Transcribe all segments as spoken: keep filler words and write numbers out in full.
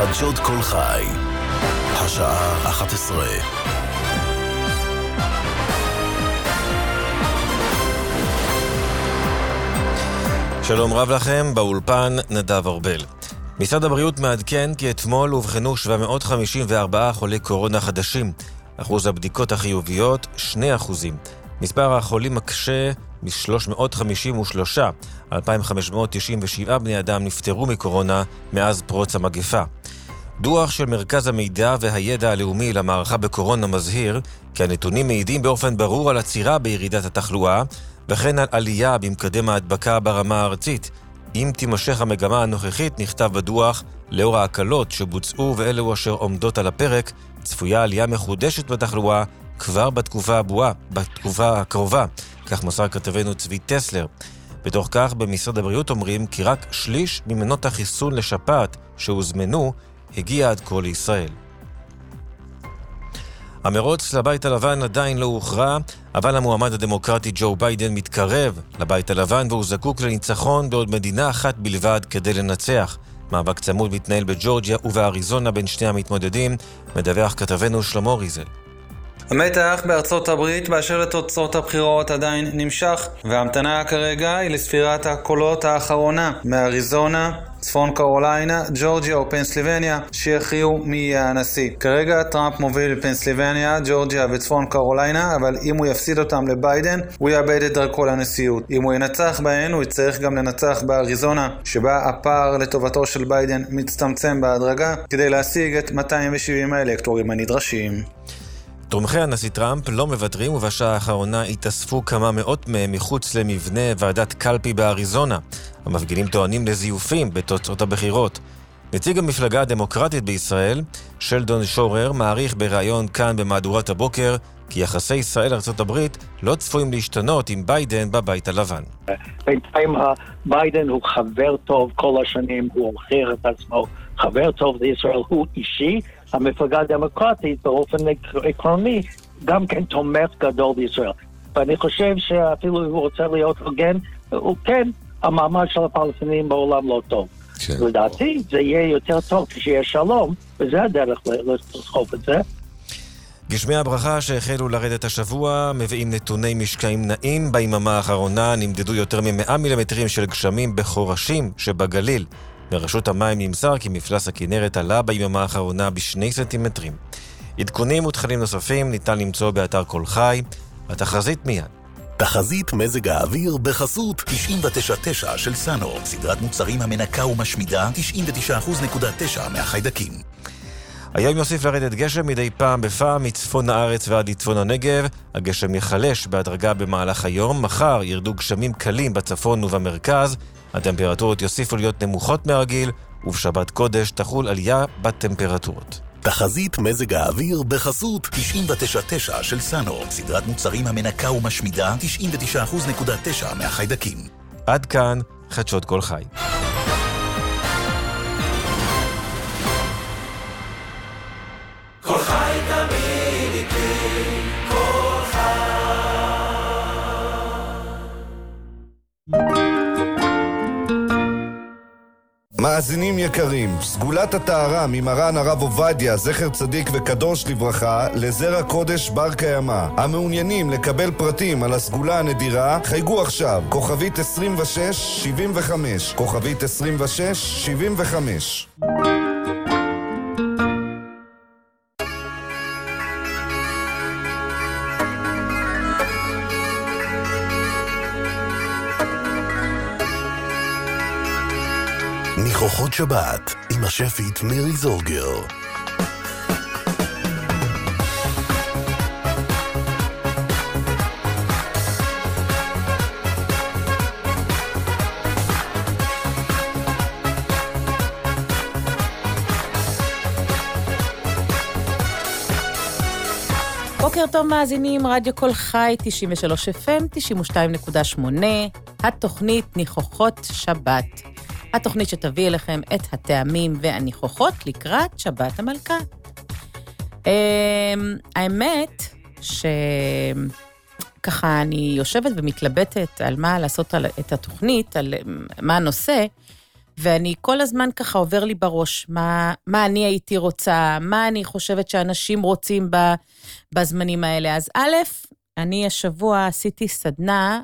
חדשות כל חי, השעה אחת עשרה. שלום רב לכם, באולפן נדב ארבל. משרד הבריאות מעדכן כי אתמול הובחנו שבע מאות חמישים וארבעה חולי קורונה חדשים. אחוז הבדיקות החיוביות שני אחוזים. מספר החולים הקשה מ-שלוש מאות חמישים ושלוש. אלפיים וחמש מאות תשעים ושבעה בני אדם נפטרו מקורונה מאז פרוץ המגפה. דוח של מרכז המידע והידע הלאומי למערכה בקורונה מזהיר כי הנתונים מעידים באופן ברור על עצירה בירידת התחלואה וכן על עלייה במקדם ההדבקה ברמה הארצית. אם תימשך המגמה הנוכחית, נכתב בדוח, לאור ההקלות שבוצעו ואלו אשר עומדות על הפרק, צפויה עלייה מחודשת בתחלואה כבר בתקופה הבואה, בתקופה הקרובה, כך מסר כתבנו צבי טסלר. בתוך כך, במשרד הבריאות אומרים כי רק שליש ממנות החיסון לשפעת שהוזמנו הגיע עד כה לישראל. המרוץ לבית הלבן עדיין לא הוכרע, אבל המועמד הדמוקרטי ג'ו ביידן מתקרב לבית הלבן והוא זקוק לניצחון בעוד מדינה אחת בלבד כדי לנצח. מאבק צמוד מתנהל בג'ורג'יה ובאריזונה בין שני המתמודדים, מדווח כתבנו שלמה ריזל. המתח בארצות הברית באשר לתוצאות הבחירות עדיין נמשך, וההמתנה כרגע היא לספירת הקולות האחרונה מאריזונה, צפון קרוליינה, ג'ורג'יה או פנסילבניה שיכריעו מי יהיה הנשיא. כרגע טראמפ מוביל בפנסילבניה, ג'ורג'יה וצפון קרוליינה, אבל אם הוא יפסיד אותם לביידן, הוא יאבד את דרכו לנשיאות. אם הוא ינצח בהן, הוא יצטרך גם לנצח באריזונה, שבה הפער לטובתו של ביידן מצטמצם בהדרגה, כדי להשיג את מאתיים ושבעים האלקטורים הנדרשים. תומכי הנשיא טראמפ לא מוותרים, ובשעה האחרונה התאספו כמה מאות מהם מחוץ למבנה ועדת קלפי באריזונה. המפגינים טוענים לזיופים בתוצאות הבחירות. נציג המפלגה הדמוקרטית בישראל, שלדון שורר, מעריך בראיון כאן במהדורת הבוקר, כי יחסי ישראל ארצות הברית לא צפויים להשתנות עם ביידן בבית הלבן. בינתיים ביידן הוא חבר טוב כל השנים, הוא הוכיח את עצמו חבר טוב לישראל, הוא אישי. המפלגה הדמוקרטית באופן עקרוני גם כן תומך גדול בישראל. ואני חושב שאפילו הוא רוצה להיות הוגן, הוא כן, המעמד של הפלסטינים בעולם לא טוב. כן. לדעתי זה יהיה יותר טוב כשיש שלום, וזה הדרך לסחוף את זה. גשמי הברכה שהחלו לרדת השבוע מביאים נתוני משקעים נעים. ביממה האחרונה נמדדו יותר מ-מאה מילימטרים של גשמים בחורשים שבגליל. מרשות המים נמסר כי מפלס הכנרת עלה ביממה האחרונה בשני סנטימטרים. עדכונים ותכנים נוספים ניתן למצוא באתר כל חי. התחזית מיד. תחזית מזג האוויר בחסות תשעים ותשע נקודה תשע של סאנו, סדרת מוצרים המנקה ומשמידה תשעים ותשע נקודה תשע מהחיידקים. היום יוסיף לרדת גשם מדי פעם בפעם מצפון הארץ ועד לצפון הנגב. הגשם יחלש בהדרגה במהלך היום. מחר ירדו גשמים קלים בצפון ובמרכז. הטמפרטורות יוסיפו להיות נמוכות מהרגיל, ובשבת קודש תחול עלייה בטמפרטורות. תחזית מזג האוויר בחסות תשעים ותשע נקודה תשע של סאנו, סדרת מוצרים המנקה ומשמידה תשעים ותשע נקודה תשע מהחיידקים. עד כאן חדשות כל חי. כל חי תמיד איתי, כל חי. מאזינים יקרים, סגולת הטהרה ממרן הרב עובדיה, זכר צדיק וקדוש לברכה, לזרע קודש בר קיימא. המעוניינים לקבל פרטים על הסגולה הנדירה, חייגו עכשיו, כוכבית עשרים ושש שבעים וחמש, כוכבית עשרים ושש שבעים וחמש. ניחוחות שבת עם השפית מירי זורגר. בוקר טוב מאזינים, רדיו כל חי, תשעים ושלוש אף אם, תשעים ושתיים נקודה שמונה, התוכנית ניחוחות שבת. התוכנית שתביא אליכם את הטעמים והניחוחות לקראת שבת המלכה. האמת שככה אני יושבת ומתלבטת על מה לעשות את התוכנית, על מה הנושא, ואני כל הזמן ככה עובר לי בראש, מה, מה אני הייתי רוצה, מה אני חושבת שאנשים רוצים בזמנים האלה. אז א', אני השבוע עשיתי סדנה,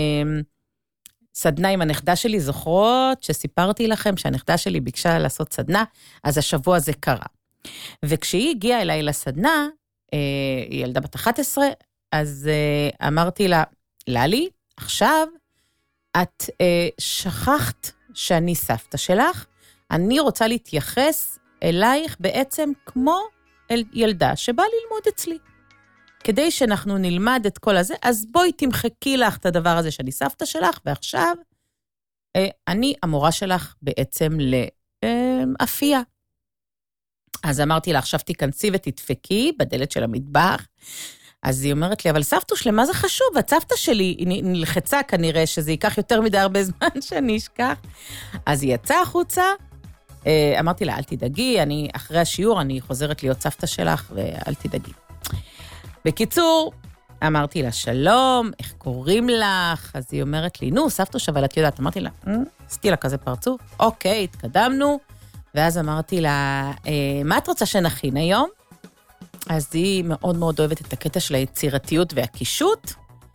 סדנה עם הנכדה שלי, זוכרות שסיפרתי לכם שהנכדה שלי ביקשה לעשות סדנה, אז השבוע זה קרה. וכשהיא הגיעה אליי לסדנה, היא ילדה בת אחת עשרה, אז אמרתי לה, ללי, עכשיו את שכחת שאני סבתא שלך, אני רוצה להתייחס אלייך בעצם כמו אל ילדה שבאה ללמוד אצלי. כדי שאנחנו נלמד את כל הזה, אז בואי תמחקי לך את הדבר הזה שאני סבתא שלך, ועכשיו אני המורה שלך בעצם לאפייה. אז אמרתי לה, עכשיו תיכנסי ותדפקי בדלת של המטבח, אז היא אומרת לי, אבל סבתוש, למה זה חשוב? הסבתא שלי היא נלחצה כנראה שזה ייקח יותר מדי הרבה זמן שאני אשכח. אז היא יצאה החוצה, אמרתי לה, אל תדאגי, אני אחרי השיעור אני חוזרת להיות סבתא שלך, ואל תדאגי. בקיצור, אמרתי לה, שלום, איך קוראים לך? אז היא אומרת לי, נו, סבתוש, אבל את יודעת, אמרתי לה, עשיתי לה כזה פרצוף, אוקיי, התקדמנו, ואז אמרתי לה, מה את רוצה שנכין היום? אז היא מאוד מאוד אוהבת את הקטע של היצירתיות והקישוט,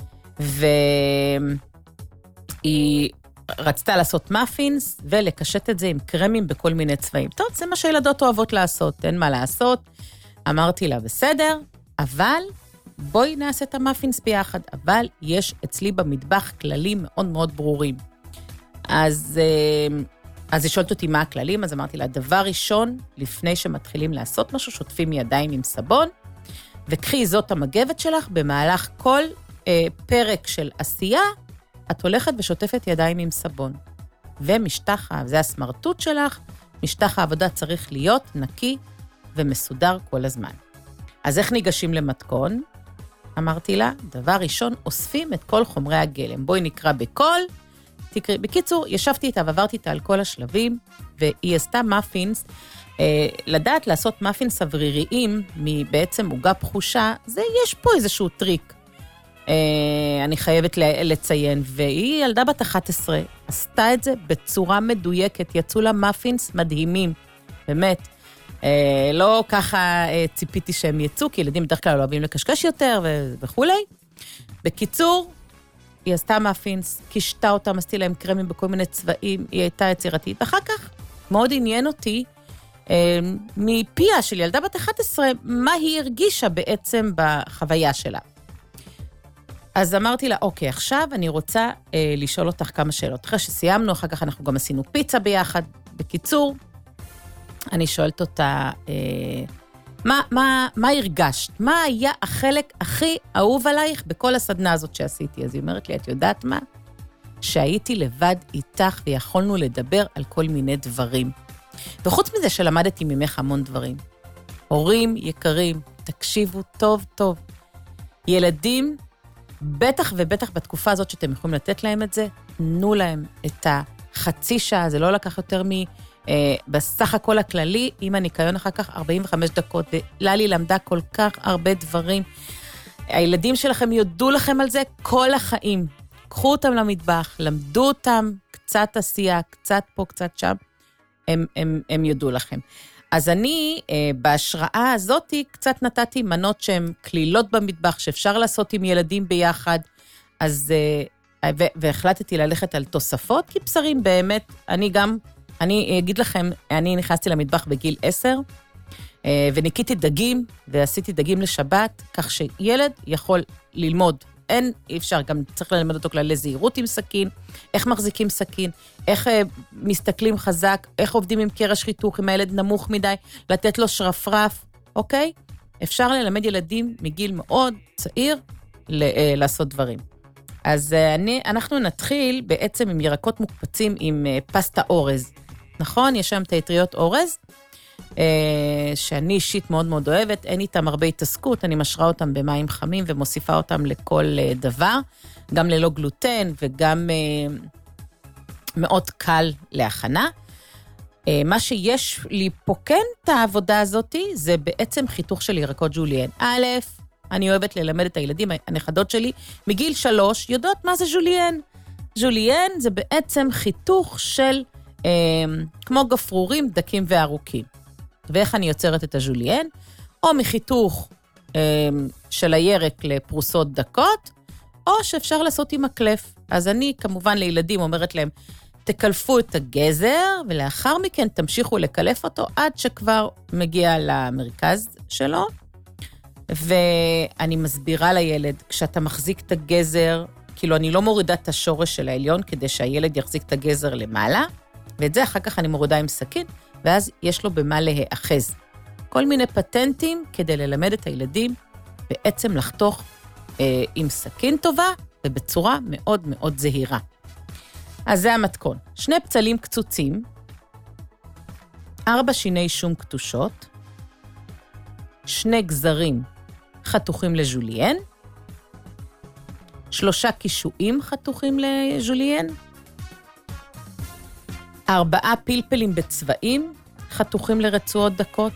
והיא רצתה לעשות מאפינס, ולקשט את זה עם קרמים בכל מיני צבעים. טוב, זה מה שילדות אוהבות לעשות, אין מה לעשות. אמרתי לה, בסדר, אבל בואי נעשה את המאפינס ביחד, אבל יש אצלי במטבח כללים מאוד מאוד ברורים. אז... אז היא שואלת אותי מה הכללים, אז אמרתי לה, דבר ראשון, לפני שמתחילים לעשות משהו, שוטפים ידיים עם סבון, וקחי זאת המגבת שלך, במהלך כל אה, פרק של עשייה, את הולכת ושוטפת ידיים עם סבון. ומשטח, זה הסמרטוט שלך, משטח העבודה צריך להיות נקי ומסודר כל הזמן. אז איך ניגשים למתכון? אמרתי לה, דבר ראשון, אוספים את כל חומרי הגלם. בואי נקרא בכל, תקריא. בקיצור, ישבתי איתה ועברתי איתה על כל השלבים, והיא עשתה מאפינס, אה, לדעת לעשות מאפינס אווריריים, מבעצם עוגה פחושה, זה יש פה איזשהו טריק, אה, אני חייבת לציין, והיא ילדה בת אחת עשרה, עשתה את זה בצורה מדויקת, יצאו לה מאפינס מדהימים, באמת, אה, לא ככה אה, ציפיתי שהם יצאו, כי ילדים בדרך כלל אוהבים לקשקש יותר ו- וכו'. בקיצור, היא עשתה מאפינס, קישתה אותם, עשיתי להם קרמים בכל מיני צבעים, היא הייתה יצירתית. אחר כך מאוד עניין אותי, אה, מפיה של ילדה בת אחת עשרה, מה היא הרגישה בעצם בחוויה שלה. אז אמרתי לה, אוקיי, עכשיו אני רוצה אה, לשאול אותך כמה שאלות. אחרי שסיימנו, אחר כך אנחנו גם עשינו פיצה ביחד. בקיצור, אני שואלת אותה, אה, מה, מה, מה הרגשת? מה היה החלק הכי אהוב עלייך בכל הסדנה הזאת שעשיתי? אז היא אומרת לי, את יודעת מה? שהייתי לבד איתך ויכולנו לדבר על כל מיני דברים. וחוץ מזה שלמדתי ממך המון דברים. הורים יקרים, תקשיבו טוב טוב. ילדים, בטח ובטח בתקופה הזאת שאתם יכולים לתת להם את זה, תנו להם את החצי שעה, זה לא לקח יותר מ... אה, בסך הכל הכללי, עם הניקיון אחר כך ארבעים וחמש דקות, וללי למדה כל כך הרבה דברים. הילדים שלכם יודו לכם על זה כל החיים. קחו אותם למטבח, למדו אותם קצת עשייה, קצת פה, קצת שם, הם, הם, הם יודו לכם. אז אני, אה, בהשראה הזאת, קצת נתתי מנות שהן כלילות במטבח, שאפשר לעשות עם ילדים ביחד, אז, אה, ו- והחלטתי ללכת על תוספות, כי בשרים באמת, אני גם, אני אגיד לכם, אני נכנסתי למטבח בגיל עשר, אה, וניקיתי דגים, ועשיתי דגים לשבת, כך שילד יכול ללמוד, אין, אי אפשר, גם צריך ללמד אותו כללי זהירות עם סכין, איך מחזיקים סכין, איך אה, מסתכלים חזק, איך עובדים עם קרש חיתוך, אם הילד נמוך מדי, לתת לו שרפרף, אוקיי? אפשר ללמד ילדים מגיל מאוד צעיר ל, אה, לעשות דברים. אז אה, אני, אנחנו נתחיל בעצם עם ירקות מוקפצים עם אה, פסטה אורז, נכון? יש שם את האטריות אורז, Uh, שאני אישית מאוד מאוד אוהבת, אין איתם הרבה התעסקות, אני משרה אותם במים חמים ומוסיפה אותם לכל uh, דבר, גם ללא גלוטן וגם uh, מאוד קל להכנה. Uh, מה שיש לי פה כן את העבודה הזאת, זה בעצם חיתוך של ירקות ז'וליאן. א', אני אוהבת ללמד את הילדים, הנכדות שלי, מגיל שלוש, יודעות מה זה ז'וליאן. ז'וליאן זה בעצם חיתוך של כמו גפרורים דקים וארוכים. ואיך אני יוצרת את הז'וליין? או מחיתוך של הירק לפרוסות דקות, או שאפשר לעשות עם הקלף. אז אני כמובן לילדים אומרת להם, תקלפו את הגזר, ולאחר מכן תמשיכו לקלף אותו עד שכבר מגיע למרכז שלו. ואני מסבירה לילד, כשאתה מחזיק את הגזר, כאילו אני לא מורידה את השורש של העליון, כדי שהילד יחזיק את הגזר למעלה, ואת זה אחר כך אני מורידה עם סכין, ואז יש לו במה להאחז. כל מיני פטנטים כדי ללמד את הילדים בעצם לחתוך אה, עם סכין טובה, ובצורה מאוד מאוד זהירה. אז זה המתכון. שני פצלים קצוצים, ארבע שיני שום קטושות, שני גזרים חתוכים לז'וליין, שלושה קישואים חתוכים לז'וליין, ארבעה פלפלים בצבעים חתוכים לרצועות דקות,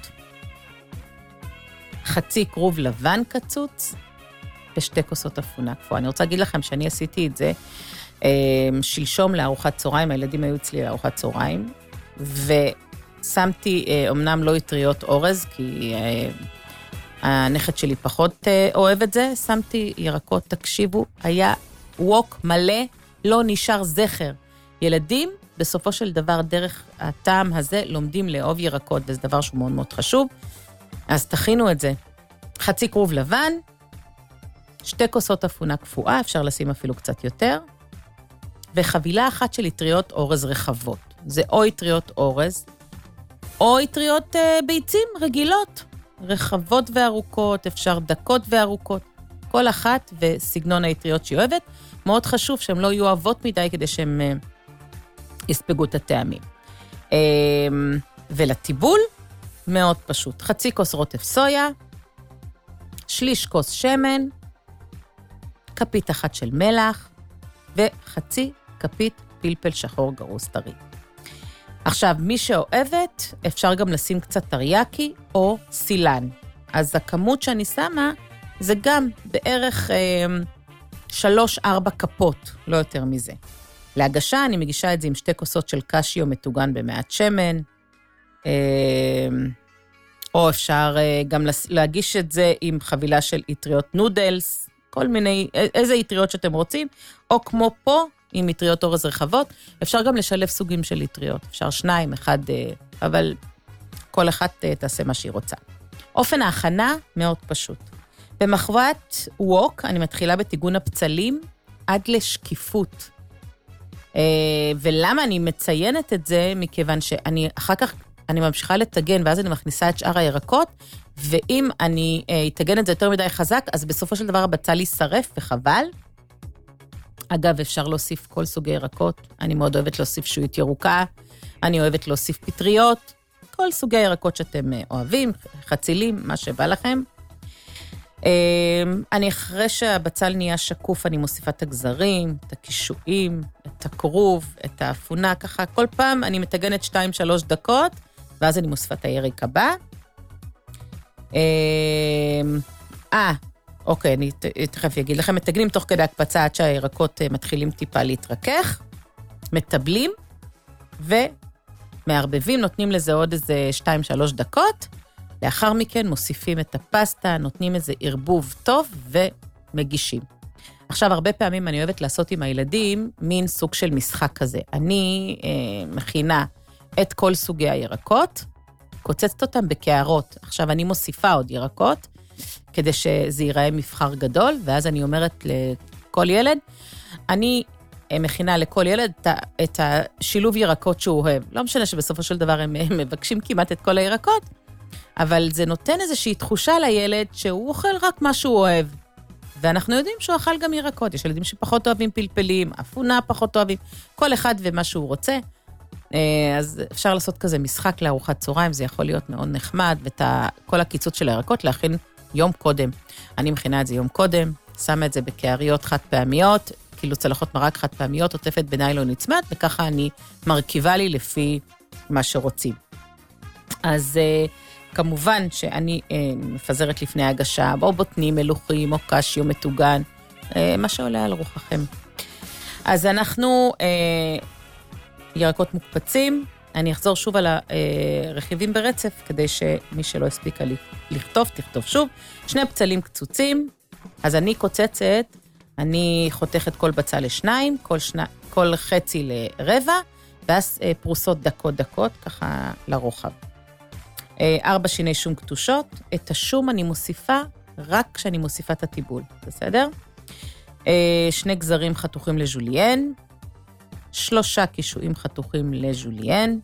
חצי כרוב לבן קצוץ, ושתי כוסות אפונה קפואה. אני רוצה להגיד לכם שאני עשיתי את זה שלשום לארוחת צהריים, הילדים היו אצלי לארוחת צהריים, ושמתי, אמנם לא יטריות אורז, כי הנכד שלי פחות אוהב את זה, שמתי ירקות, תקשיבו, היה ווק מלא, לא נשאר זכר. ילדים, בסופו של דבר, דרך הטעם הזה, לומדים לאהוב ירקות, וזה דבר שהוא מאוד מאוד חשוב, אז תכינו את זה. חצי כרוב לבן, שתי כוסות אפונה קפואה, אפשר לשים אפילו קצת יותר, וחבילה אחת של יטריות אורז רחבות. זה או יטריות אורז, או יטריות אה, ביצים רגילות, רחבות וארוכות, אפשר דקות וארוכות, כל אחת וסגנון היטריות שהיא אוהבת. מאוד חשוב שהן לא יהיו אוהבות מדי, כדי שהן אה, יספגו את הטעמים. אה, ולטיבול, מאוד פשוט. חצי כוס רוטף סויה, שליש כוס שמן, כפית אחת של מלח, וחצי כפית פלפל שחור גרוס טרי. עכשיו, מי שאוהבת, אפשר גם לשים קצת טריאקי או סילן. אז הכמות שאני שמה, זה גם בערך אה, שלוש, ארבע כפות, לא יותר מזה. להגשה, אני מגישה את זה עם שתי כוסות של קשיו מטוגן במעט שמן, אה, או אפשר אה, גם להגיש את זה עם חבילה של יטריות נודלס, כל מיני, איזה יטריות שאתם רוצים, או כמו פה, עם יטריות אורז רחבות, אפשר גם לשלב סוגים של יטריות, אפשר שניים, אחד, אבל כל אחת תעשה מה שהיא רוצה. אופן ההכנה מאוד פשוט. במחבת ווק, אני מתחילה בתיגון הפצלים עד לשקיפות. ולמה אני מציינת את זה? מכיוון שאני אחר כך, אני ממשיכה לתגן, ואז אני מכניסה את שאר הירקות, ואם אני אתגן את זה יותר מדי חזק, אז בסופו של דבר הבצל יישרף וחבל. אגב, אפשר להוסיף כל סוגי ירקות. אני מאוד אוהבת להוסיף שועית ירוקה, אני אוהבת להוסיף פטריות, כל סוגי ירקות שאתם אוהבים, חצילים, מה שבא לכם. אני אחרי שהבצל נהיה שקוף, אני מוסיפה את הגזרים, את הקישואים, את הכרוב, את האפונה, ככה. כל פעם אני מתגנת שתיים שלוש דקות, ואז אני מוסיפה את הירק הבא. אה, אוקיי, אני תכף אגיד לכם, מתגנים תוך כדי הקפצה עד שהירקות מתחילים טיפה להתרכך, מטבלים, ומערבבים, נותנים לזה עוד איזה שתיים שלוש דקות, לאחר מכן מוסיפים את הפסטה, נותנים איזה ערבוב טוב ומגישים. עכשיו, הרבה פעמים אני אוהבת לעשות עם הילדים מין סוג של משחק כזה. אני אה, מכינה את כל סוגי הירקות, קוצצת אותם בקערות. עכשיו, אני מוסיפה עוד ירקות, כדי שזה ייראה מבחר גדול, ואז אני אומרת לכל ילד, אני מכינה לכל ילד את השילוב ירקות שהוא אוהב. לא משנה שבסופו של דבר הם מבקשים כמעט את כל הירקות, אבל זה נותן איזושהי תחושה לילד שהוא אוכל רק מה שהוא אוהב. ואנחנו יודעים שהוא אכל גם ירקות. יש ילדים שפחות אוהבים פלפלים, אפונה פחות אוהבים, כל אחד ומה שהוא רוצה. אז אפשר לעשות כזה משחק לארוחת צהריים, זה יכול להיות מאוד נחמד, ואת כל הקיצוץ של הירקות להכין יום קודם. אני מכינה את זה יום קודם, שמה את זה בקעריות חד פעמיות, כאילו צלחות מרק חד פעמיות, עוטפת בניילון נצמד, וככה אני מרכיבה לי לפי מה שרוצים. אז כמובן שאני מפזרת לפני הגשה, או בוטנים מלוכים, או קשיו מטוגן, מה שעולה על רוחכם. אז אנחנו ירקות מוקפצים, אני אחזור שוב על הרכיבים ברצף, כדי שמי שלא הספיקה לכתוב, תכתוב שוב. שני בצלים קצוצים, אז אני קוצצת, אני חותכת כל בצל לשניים, כל, שני, כל חצי לרבע, ואז פרוסות דקות דקות, ככה לרוחב. ארבע שיני שום קטושות, את השום אני מוסיפה רק כשאני מוסיפה את הטיבול, בסדר? שני גזרים חתוכים לז'וליין, שלושה קישואים חתוכים לז'וליין,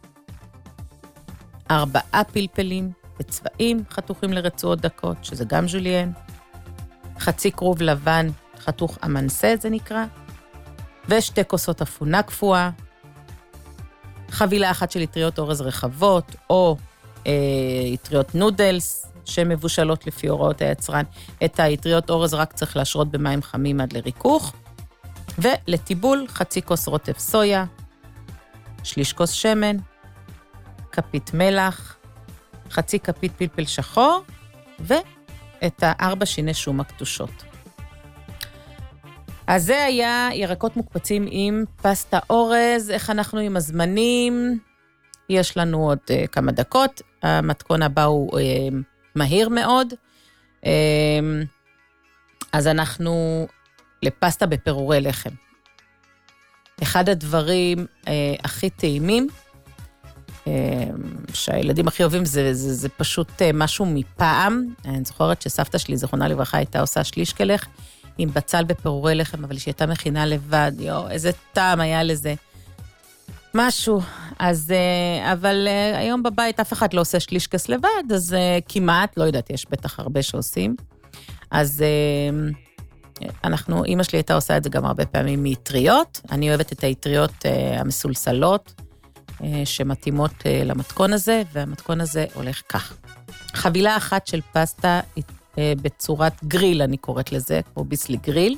ארבעה פלפלים בצבעים חתוכים לרצועות דקות, שזה גם ז'וליין, חצי כרוב לבן חתוך אמנסה, זה נקרא, ושתי כוסות אפונה קפואה, חבילה אחת של יטריות אורז רחבות, או אה, יטריות נודלס, שמבושלות לפי הוראות היצרן. את היטריות אורז רק צריך להשרות במים חמים עד לריכוך, ולטיבול חצי כוס רוטב סויה, שליש כוס שמן, כפית מלח, חצי כפית פלפל שחור, ואת הארבע שיני שום הקטושות. אז זה היה ירקות מוקפצים עם פסטה אורז. איך אנחנו עם הזמנים? יש לנו עוד uh, כמה דקות. המתכון הבא הוא uh, מהיר מאוד. Uh, אז אנחנו לפסטה בפירורי לחם. אחד הדברים uh, הכי טעימים, uh, שהילדים הכי אוהבים, זה, זה, זה פשוט uh, משהו מפעם. אני זוכרת שסבתא שלי, זכרונה לברכה, הייתה עושה שלישקלך, עם בצל בפירורי לחם, אבל שהייתה מכינה לבד, יו, איזה טעם היה לזה. משהו. אז, אבל היום בבית אף אחד לא עושה שלישקס לבד, אז כמעט, לא יודעת, יש בטח הרבה שעושים. אז אנחנו, אמא שלי הייתה עושה את זה גם הרבה פעמים מיטריות. אני אוהבת את היטריות המסולסלות, שמתאימות למתכון הזה, והמתכון הזה הולך כך. חבילה אחת של פסטה בצורת גריל, אני קוראת לזה, כמו ביסלי גריל.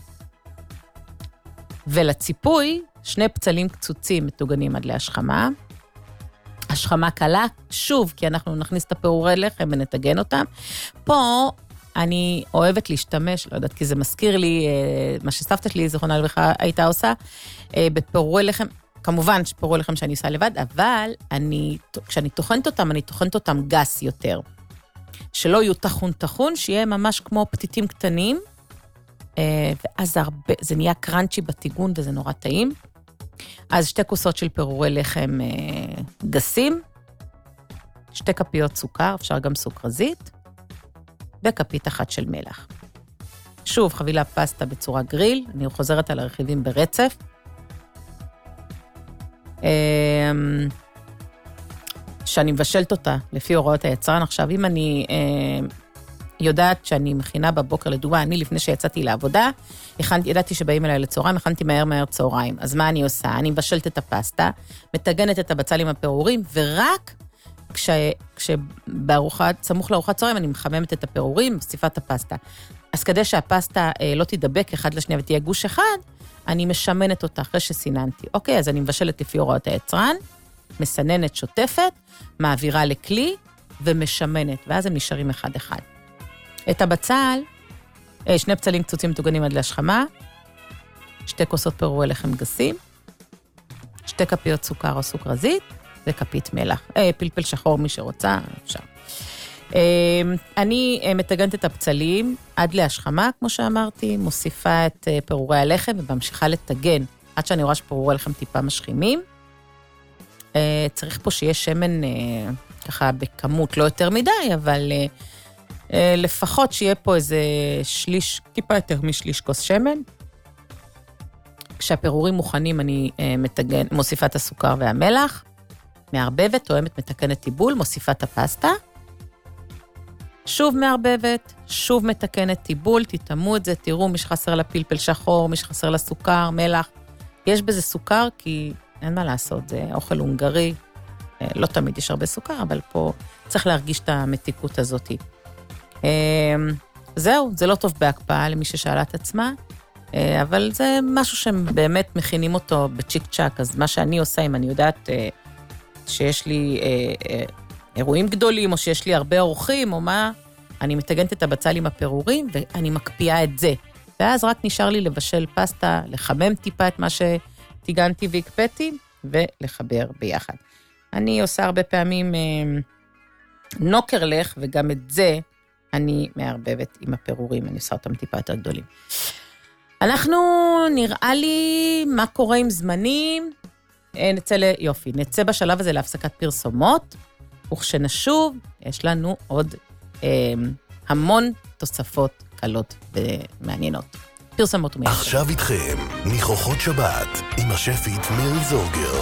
ולציפוי, שני פצלים קצוצים מטוגנים עד להשחמה. השחמה קלה, שוב, כי אנחנו נכניס את הפירורי לחם ונתגן אותם. פה אני אוהבת להשתמש, לא יודעת, כי זה מזכיר לי, מה שסבתא שלי, זכרונה לברכה, הייתה עושה, בפירורי לחם, כמובן שפירורי לחם שאני עושה לבד, אבל אני, כשאני תוכנת אותם, אני תוכנת אותם גס יותר. שלא יהיו תחון תחון, שיהיה ממש כמו פתיתים קטנים, ואז זה, הרבה, זה נהיה קרנצ'י בטיגון, וזה נורא טעים. אז שתי כוסות של פירורי לחם גסים, שתי כפיות סוכר, אפשר גם סוכרזית, וכפית אחת של מלח. שוב, חבילה פסטה בצורה גריל, אני חוזרת על הרכיבים ברצף. שאני מבשלת אותה לפי הוראות היצרן. עכשיו, אם אני אה, יודעת שאני מכינה בבוקר לדוגמה, אני לפני שיצאתי לעבודה, הכנתי, ידעתי שבאים אליי לצהריים, הכנתי מהר מהר צהריים. אז מה אני עושה? אני מבשלת את הפסטה, מתגנת את הבצל עם הפירורים, ורק כש, כשבארוחת, סמוך לארוחת צהריים, אני מחממת את הפירורים, מוסיפה את הפסטה. אז כדי שהפסטה אה, לא תדבק אחד לשנייה ותהיה גוש אחד, אני משמנת אותה אחרי שסיננתי. אוקיי, אז אני מבשלת לפי הוראות היצרן, מסננת שוטפת, מעבירה לכלי ומשמנת, ואז הם נשארים אחד-אחד. את הבצל, שני בצלים קצוצים מטוגנים עד להשחמה, שתי כוסות פירורי לחם גסים, שתי כפיות סוכר או סוכרזית, וכפית מלח. אה, פלפל שחור מי שרוצה, אפשר. אה, אני מתגנת את הבצלים עד להשחמה, כמו שאמרתי, מוסיפה את פירורי הלחם וממשיכה לתגן, עד שאני רואה שפירורי הלחם טיפה משחימים. צריך פה שיהיה שמן ככה בכמות, לא יותר מדי, אבל לפחות שיהיה פה איזה שליש, טיפה יותר משליש כוס שמן. כשהפירורים מוכנים אני מתגן, מוסיפה את הסוכר והמלח, מערבבת, תואמת, מתקנת טיבול, מוסיפה את הפסטה, שוב מערבבת, שוב מתקנת טיבול, תתאמו את זה, תראו מי שחסר לה פלפל שחור, מי שחסר לה סוכר, מלח. יש בזה סוכר כי אין מה לעשות, זה אוכל הונגרי, לא תמיד יש הרבה סוכר, אבל פה צריך להרגיש את המתיקות הזאת. זהו, זה לא טוב בהקפאה למי ששאלה את עצמה, אבל זה משהו שהם באמת מכינים אותו בצ'יק צ'ק, אז מה שאני עושה, אם אני יודעת שיש לי אירועים גדולים, או שיש לי הרבה אורחים, או מה, אני מתגנת את הבצל עם הפירורים, ואני מקפיאה את זה. ואז רק נשאר לי לבשל פסטה, לחמם טיפה את מה שטיגנתי והקפאתי, ולחבר ביחד. אני עושה הרבה פעמים נוקרלך, וגם את זה אני מערבבת עם הפירורים, אני עושה אותם טיפה יותר גדולים. אנחנו, נראה לי, מה קורה עם זמנים? נצא ליופי, נצא בשלב הזה להפסקת פרסומות, וכשנשוב, יש לנו עוד אה, המון תוספות קלות ומעניינות. פרסומות ומיישב. עכשיו איתכם, ניחוחות שבת, עם השפית מירי זורגר.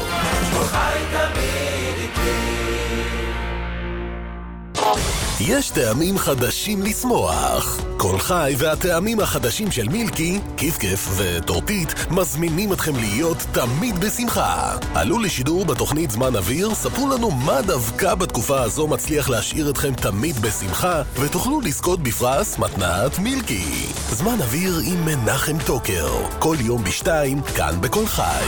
יש טעמים חדשים לשמוח. כל חי והטעמים החדשים של מילקי, כיף כיף וטורטית, מזמינים אתכם להיות תמיד בשמחה. עלו לשידור בתוכנית זמן אוויר, ספרו לנו מה דווקא בתקופה הזו מצליח להשאיר אתכם תמיד בשמחה, ותוכלו לזכות בפרס מתנת מילקי. זמן אוויר עם מנחם טוקר, כל יום בשתיים, כאן בכל חי.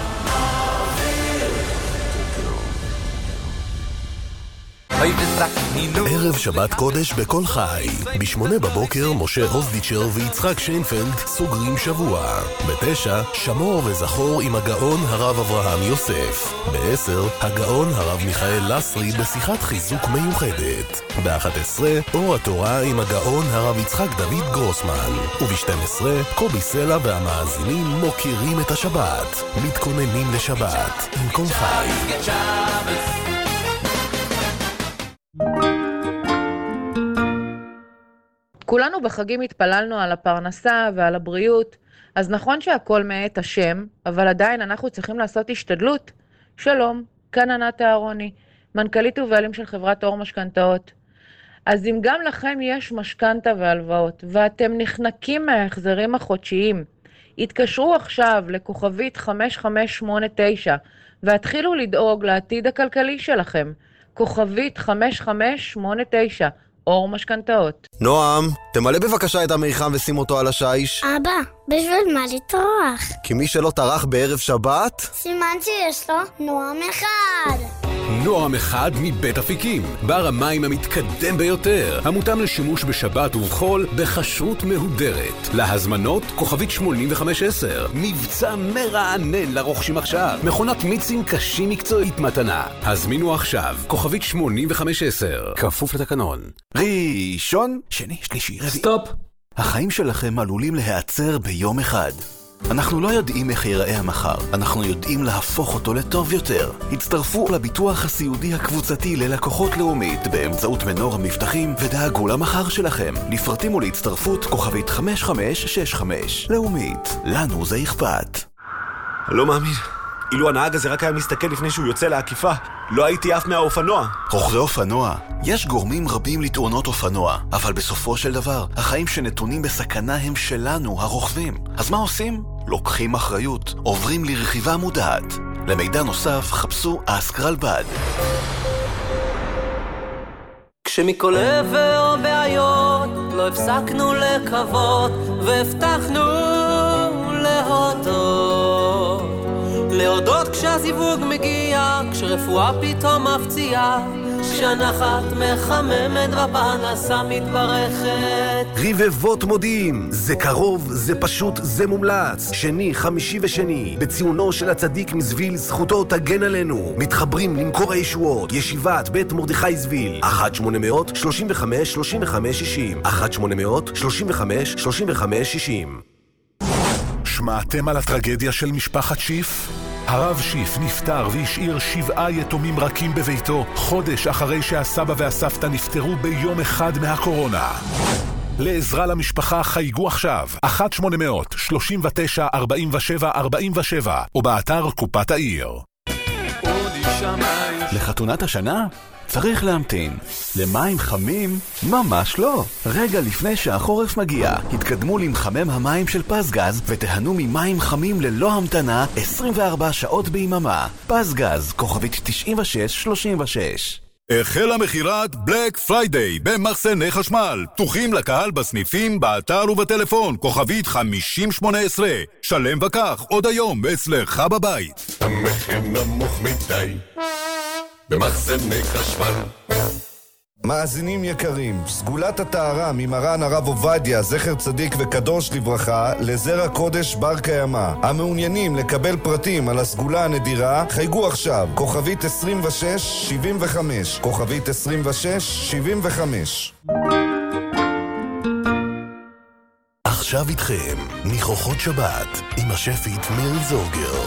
ערב שבת קודש בכל חי. בשמונה בבוקר משה אוזדיצ'ר ויצחק שיינפלד סוגרים שבוע. בתשע שמור וזכור עם הגאון הרב אברהם יוסף. בעשר הגאון הרב מיכאל לסרי בשיחת חיזוק מיוחדת. באחת עשרה אור התורה עם הגאון הרב יצחק דוד גרוסמן. ובשתים עשרה קובי סלע והמאזינים מוקירים את השבת. מתכוננים לשבת עם כל חי. כולנו בחגים התפללנו על הפרנסה ועל הבריאות, אז נכון שהכל מאת השם, אבל עדיין אנחנו צריכים לעשות השתדלות. שלום, כאן ענת אהרוני, מנכ"לית ובעלים של חברת אור משכנתאות. אז אם גם לכם יש משכנתה והלוואות, ואתם נחנקים מההחזרים החודשיים, התקשרו עכשיו לכוכבית חמש חמש שמונה תשע, והתחילו לדאוג לעתיד הכלכלי שלכם. כוכבית חמש חמש שמונה תשע, אור משכנתאות. נועם, תמלא בבקשה את המיחם ושים אותו על השיש. אבא, בשביל מה לטרוח? כי מי שלא טרח בערב שבת, סימן שיש לו נועם אחד. נועם אחד מבית אפיקים, בר המים המתקדם ביותר, המותאם לשימוש בשבת ובחול בכשרות מהודרת. להזמנות כוכבית שמונים וחמש עשר, מבצע מרענן לרוכשים עכשיו, מכונת מיצים קשים מקצועית מתנה. הזמינו עכשיו, כוכבית שמונים וחמש עשר, כפוף לתקנון. ראשון, שני, שלישי, רביעי. סטופ. החיים שלכם עלולים להיעצר ביום אחד. אנחנו לא יודעים איך ייראה המחר, אנחנו יודעים להפוך אותו לטוב יותר. הצטרפו לביטוח הסיעודי הקבוצתי ללקוחות לאומית באמצעות מנור המבטחים ודאגו למחר שלכם. לפרטים ולהצטרפות כוכבית חמש חמש שש חמש. לאומית, לנו זה אכפת. לא מאמין. אילו הנהג הזה רק היה מסתכל לפני שהוא יוצא לעקיפה, לא הייתי אף מהאופנוע. רוכבי אופנוע. יש גורמים רבים לתאונות אופנוע, אבל בסופו של דבר, החיים שנתונים בסכנה הם שלנו, הרוכבים. אז מה עושים? לוקחים אחריות, עוברים לרכיבה מודעת. למידע נוסף, חפשו אסקרלבד. כשמכל עבר בעיות לא הפסקנו לקוות והבטחנו להודות. להודות כשהזיווג מגיע, כשרפואה פתאום מפציעה, כשהנחת מחממת והפרנסה מתברכת. רבבות מודיעים, זה קרוב, זה פשוט, זה מומלץ. שני, חמישי ושני, בציונו של הצדיק מזוויל, זכותו תגן עלינו. מתחברים למקור הישועות, ישיבת בית מרדכי זוויל. אחת שמונה מאות שלושים וחמש שלושים וחמש שישים. אחת שמונה מאות שלושים וחמש שלושים וחמש שישים. שמעתם על הטרגדיה של משפחת שיף? הרב שיף נפטר והשאיר שבעה יתומים רכים בביתו, חודש אחרי שהסבא והסבתא נפטרו ביום אחד מהקורונה. לעזרה למשפחה חייגו עכשיו, אחת שמונה מאות שלושים ותשע ארבעים ושבע ארבעים ושבע, או באתר קופת העיר. לחתונת השנה? צריך להמתין. למים חמים? ממש לא. רגע לפני שהחורף מגיע, התקדמו למחמם המים של פסגז ותהנו ממים חמים ללא המתנה עשרים וארבע שעות ביממה. פסגז, כוכבית תשעים ושש שלושים ושש. החלה מחירת בלק פריידיי במחסני חשמל. פתוחים לקהל בסניפים, באתר ובטלפון. כוכבית חמישים שמונה עשרה. שלם וכך, עוד היום אצלך בבית. המחיר נמוך מדי במחסני חשמל. מאזינים יקרים, סגולת הטהרה ממרן הרב עובדיה, זכר צדיק וקדוש לברכה, לזרע קודש בר קיימא. המעוניינים לקבל פרטים על הסגולה הנדירה, חייגו עכשיו, כוכבית עשרים ושש שבעים וחמש, כוכבית עשרים ושש שבעים וחמש. עכשיו איתכם, ניחוחות שבת, עם השפית מירי זורגר.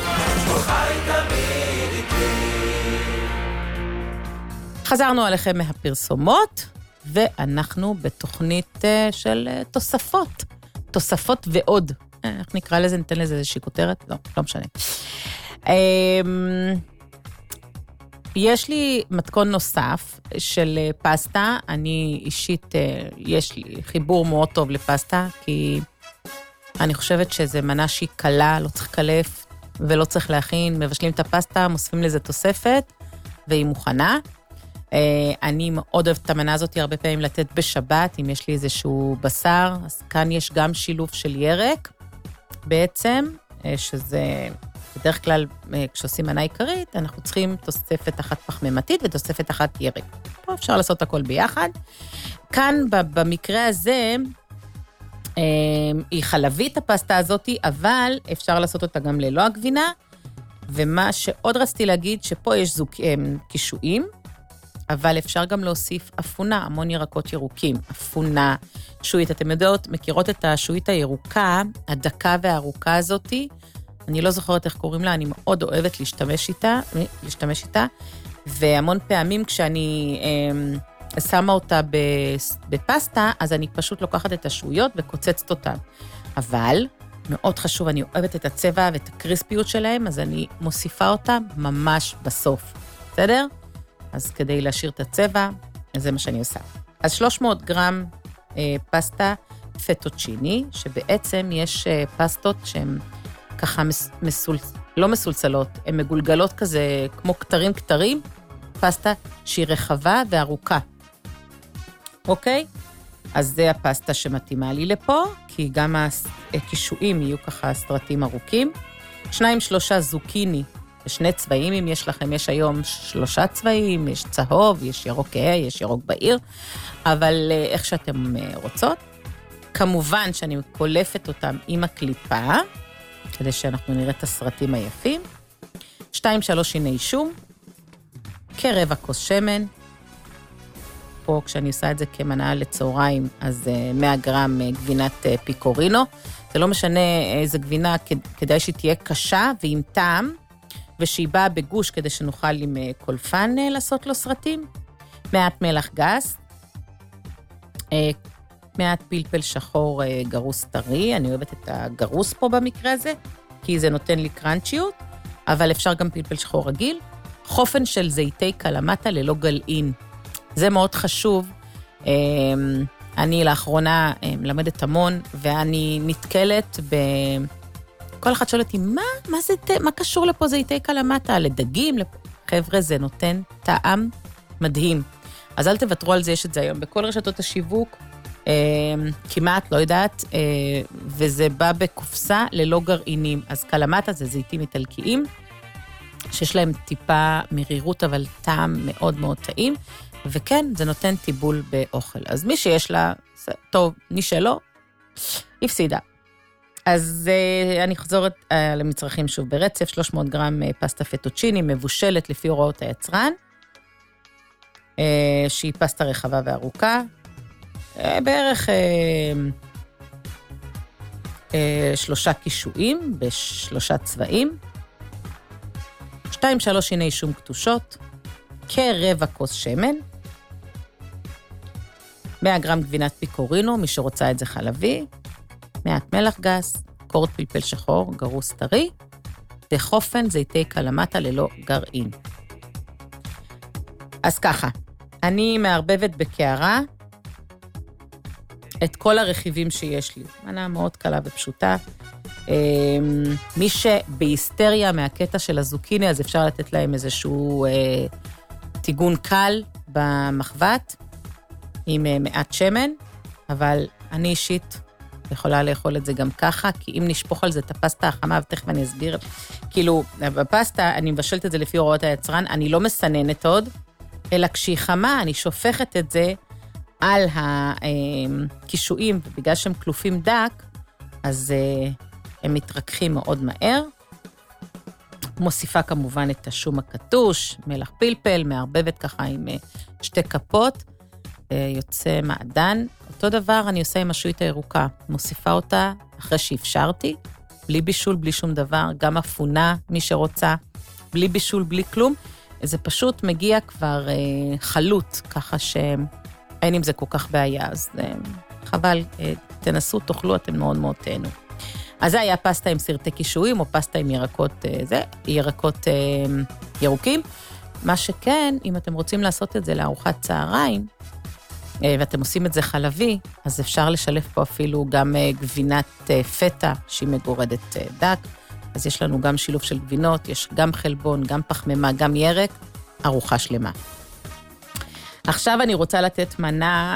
חזרנו עליכם מהפרסומות, ואנחנו בתוכנית של תוספות. תוספות ועוד. איך נקרא לזה? ניתן לזה איזושהי כותרת? לא, לא משנה. יש לי מתכון נוסף של פסטה. אני אישית, יש לי חיבור מאוד טוב לפסטה, כי אני חושבת שזה מנה שהיא קלה, לא צריך קלף ולא צריך להכין. מבשלים את הפסטה, מוספים לזה תוספת, והיא מוכנה. אני מאוד אוהבת את המנה הזאת הרבה פעמים לתת בשבת, אם יש לי איזשהו בשר, אז כאן יש גם שילוב של ירק, בעצם, שזה בדרך כלל כשעושים מנה עיקרית, אנחנו צריכים תוספת אחת פחמימתית ותוספת אחת ירק. פה אפשר לעשות הכל ביחד. כאן במקרה הזה, היא חלבית הפסטה הזאת, אבל אפשר לעשות אותה גם ללא הגבינה, ומה שעוד רציתי להגיד, שפה יש זוג קישואים, אבל אפשר גם להוסיף אפונה, המון ירקות ירוקים, אפונה, שועית. אתם יודעות, מכירות את השועית הירוקה, הדקה והארוכה הזאת, אני לא זוכרת איך קוראים לה, אני מאוד אוהבת להשתמש איתה, להשתמש איתה, והמון פעמים כשאני אה, שמה אותה בפסטה, אז אני פשוט לוקחת את השועיות וקוצצת אותן. אבל מאוד חשוב, אני אוהבת את הצבע ואת הקריספיות שלהם, אז אני מוסיפה אותה ממש בסוף. בסדר? אז כדי להשאיר את הצבע, זה מה שאני עושה. אז שלוש מאות גרם אה, פסטה פטוצ'יני, שבעצם יש אה, פסטות שהן ככה מסול... לא מסולסלות, הן מגולגלות כזה כמו כתרים כתרים, פסטה שהיא רחבה וארוכה. אוקיי? אז זה הפסטה שמתאימה לי לפה, כי גם הקישואים יהיו ככה סרטים ארוכים. שניים שלושה זוקיני, שני צבעים, אם יש לכם, יש היום שלושה צבעים, יש צהוב, יש ירוק כהה, יש ירוק בעיר, אבל איך שאתם רוצות. כמובן שאני קולפת אותם עם הקליפה, כדי שאנחנו נראה את הסרטים היפים. שתיים שלוש שיני שום, כרבע כוס שמן, פה כשאני עושה את זה כמנה לצהריים, אז מאה גרם גבינת פיקורינו, זה לא משנה איזה גבינה, כדאי שהיא תהיה קשה ועם טעם, ושהיא באה בגוש כדי שנוכל עם קולפן לעשות לו סרטים, מעט מלח גס, מעט פלפל שחור גרוס טרי, אני אוהבת את הגרוס פה במקרה הזה, כי זה נותן לי קרנצ'יות, אבל אפשר גם פלפל שחור רגיל, חופן של זיתי קלמטה ללא גלעין, זה מאוד חשוב, אני לאחרונה מלמדת המון, ואני נתקלת ב... כל אחד שואל אותי, מה, מה, זה, מה קשור לפה זיתי קלמטה? לדגים? לפ... חבר'ה, זה נותן טעם מדהים. אז אל תוותרו על זה, יש את זה היום בכל רשתות השיווק, אה, כמעט, לא יודעת, אה, וזה בא בקופסה ללא גרעינים. אז קלמטה זה זיתים איטלקיים, שיש להם טיפה מרירות, אבל טעם מאוד מאוד טעים, וכן, זה נותן טיבול באוכל. אז מי שיש לה, טוב, מי שלא, הפסידה. אז uh, אני חוזרת uh, למצרכים שוב ברצף, שלוש מאות גרם uh, פסטה פטוצ'יני, מבושלת לפי הוראות היצרן, uh, שהיא פסטה רחבה וארוכה, uh, בערך uh, uh, שלושה קישואים בשלושה צבעים, שתיים שלוש שיני שום קטושות, כרבע כוס שמן, מאה גרם גבינת פיקורינו, מי שרוצה את זה חלבי, מעט מלח גס, קורת פלפל שחור, גרוס טרי, וחופן זיתי קלמטה ללא גרעין. אז ככה, אני מערבבת בקערה את כל הרכיבים שיש לי. מנה מאוד קלה ופשוטה. מי שבהיסטריה מהקטע של הזוקיני, אז אפשר לתת להם איזשהו טיגון קל במחבת, עם מעט שמן, אבל אני אישית יכולה לאכול את זה גם ככה, כי אם נשפוך על זה את הפסטה החמה, ותכף אני אסביר, כאילו, בפסטה, אני מבשלת את זה לפי הוראות היצרן, אני לא מסננת עוד, אלא כשהיא חמה, אני שופכת את זה על הקישואים, ובגלל שהם כלופים דק, אז הם מתרככים מאוד מהר. מוסיפה כמובן את השום הקטוש, מלח פלפל, מערבבת ככה עם שתי כפות, יוצא מעדן. אותו דבר אני עושה עם השועית הירוקה, מוסיפה אותה אחרי שאפשרתי, בלי בישול, בלי שום דבר, גם אפונה, מי שרוצה, בלי בישול, בלי כלום. זה פשוט מגיע כבר חלוט, ככה שאין עם זה כל כך בעיה, אז חבל, תנסו, תאכלו, אתם מאוד מאוד תהנו. אז זה היה פסטה עם סרטי קישואים, או פסטה עם ירקות, זה, ירקות ירוקים. מה שכן, אם אתם רוצים לעשות את זה לארוחת צהריים, ואתם עושים את זה חלבי, אז אפשר לשלב פה אפילו גם גבינת פטה, שהיא מגורדת דק. אז יש לנו גם שילוב של גבינות, יש גם חלבון, גם פחמימה, גם ירק, ארוחה שלמה. עכשיו אני רוצה לתת מנה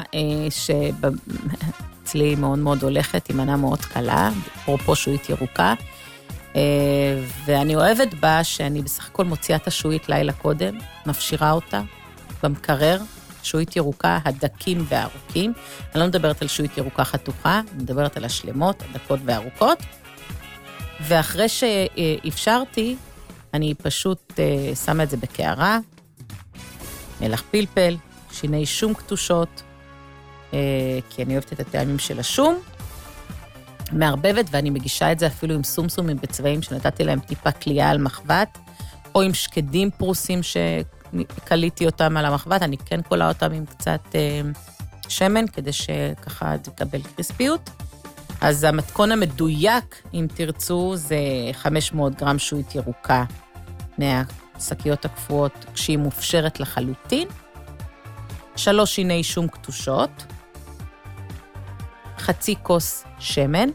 שאצלי מאוד מאוד הולכת, היא מנה מאוד קלה, אפרופו שועית ירוקה, ואני אוהבת בה שאני בסך הכל מוציאה את השועית לילה קודם, מפשירה אותה במקרר, שועית ירוקה, הדקים והארוכים. אני לא מדברת על שועית ירוקה חתוכה, אני מדברת על השלמות, הדקות והארוכות. ואחרי שאפשרתי, אני פשוט שמה את זה בקערה, מלח פלפל, שיני שום קטושות, כי אני אוהבת את הטעמים של השום, מערבבת, ואני מגישה את זה אפילו עם סומסומים בצבעים, שנתתי להם טיפה קלייה על מחבת, או עם שקדים פרוסים שקליתי אותם על המחבת, אני כן קולה אותם עם קצת שמן, כדי שככה תקבל קריספיות. אז המתכון המדויק, אם תרצו, זה חמש מאות גרם שועית ירוקה מהשקיות הקפואות, כשהיא מופשרת לחלוטין, שלוש שיני שום קטושות, חצי כוס שמן,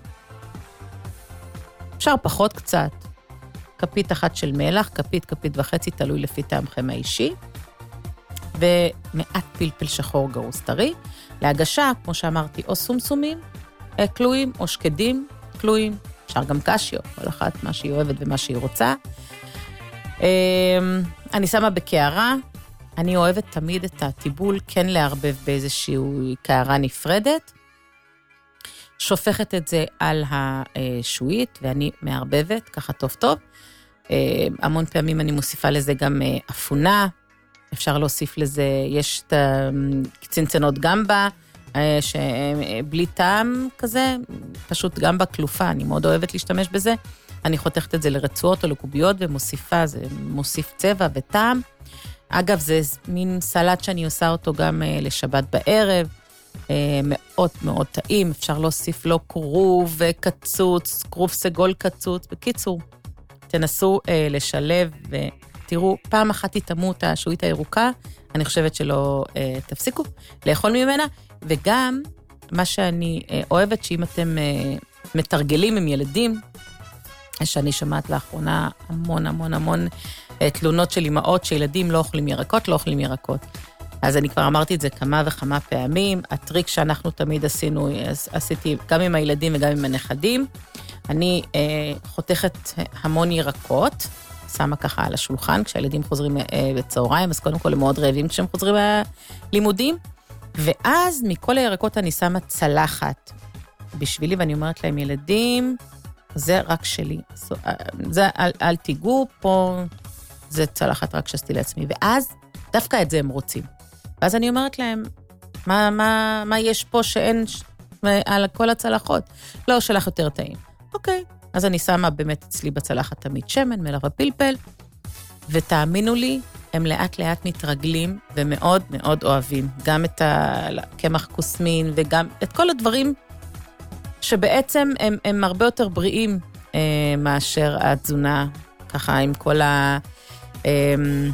אפשר פחות קצת, כפית אחת של מלח, כפית, כפית וחצי, תלוי לפי טעמכם האישי, ומעט פלפל שחור גרוס טרי. להגשה, כמו שאמרתי, או סומסומים, כלואים או שקדים כלואים, אפשר גם קשיו, כל אחת מה שהיא אוהבת ומה שהיא רוצה. אני שמה בקערה, אני אוהבת תמיד את הטיבול, כן להרבב באיזושהי קערה נפרדת, שופכת את זה על השועית, ואני מערבבת ככה טוב טוב. המון פעמים אני מוסיפה לזה גם אפונה, אפשר להוסיף לזה, יש את צנצנות גמבה, שבלי טעם כזה, פשוט גם בכלופה, אני מאוד אוהבת להשתמש בזה, אני חותכת את זה לרצועות או לקוביות ומוסיפה, זה מוסיף צבע וטעם. אגב, זה מין סלט שאני עושה אותו גם לשבת בערב, מאוד מאוד טעים, אפשר להוסיף לו כרוב וקצוץ, כרוב סגול קצוץ, בקיצור, תנסו לשלב ותראו, פעם אחת תתאמו את השועית הירוקה, אני חושבת שלא תפסיקו לאכול ממנה, וגם מה שאני אוהבת, שאם אתם מתרגלים עם ילדים, שאני שמעת לאחרונה המון המון המון תלונות של אמהות, שילדים לא אוכלים ירקות, לא אוכלים ירקות. אז אני כבר אמרתי את זה כמה וכמה פעמים, הטריק שאנחנו תמיד עשינו, עשיתי גם עם הילדים וגם עם הנכדים, אני חותכת המון ירקות, שמה ככה על השולחן, כשהילדים חוזרים בצהריים, אז קודם כל הם מאוד רעבים כשהם חוזרים ללימודים, ואז מכל הירקות אני שמה צלחת בשבילי, ואני אומרת להם, ילדים, זה רק שלי, זה אל, אל תיגעו, פה זה צלחת רק שעשיתי לעצמי, ואז דווקא את זה הם רוצים. ואז אני אומרת להם, מה, מה, מה יש פה שאין על כל הצלחות? לא, שלח יותר טעים. אוקיי, אז אני שמה באמת אצלי בצלחת תמיד שמן, מלח ופלפל, ותאמינו לי, הם לאט לאט מתרגלים ומאוד מאוד אוהבים. גם את הקמח קוסמין וגם את כל הדברים שבעצם הם, הם הרבה יותר בריאים אה, מאשר התזונה, ככה עם כל ה... אה,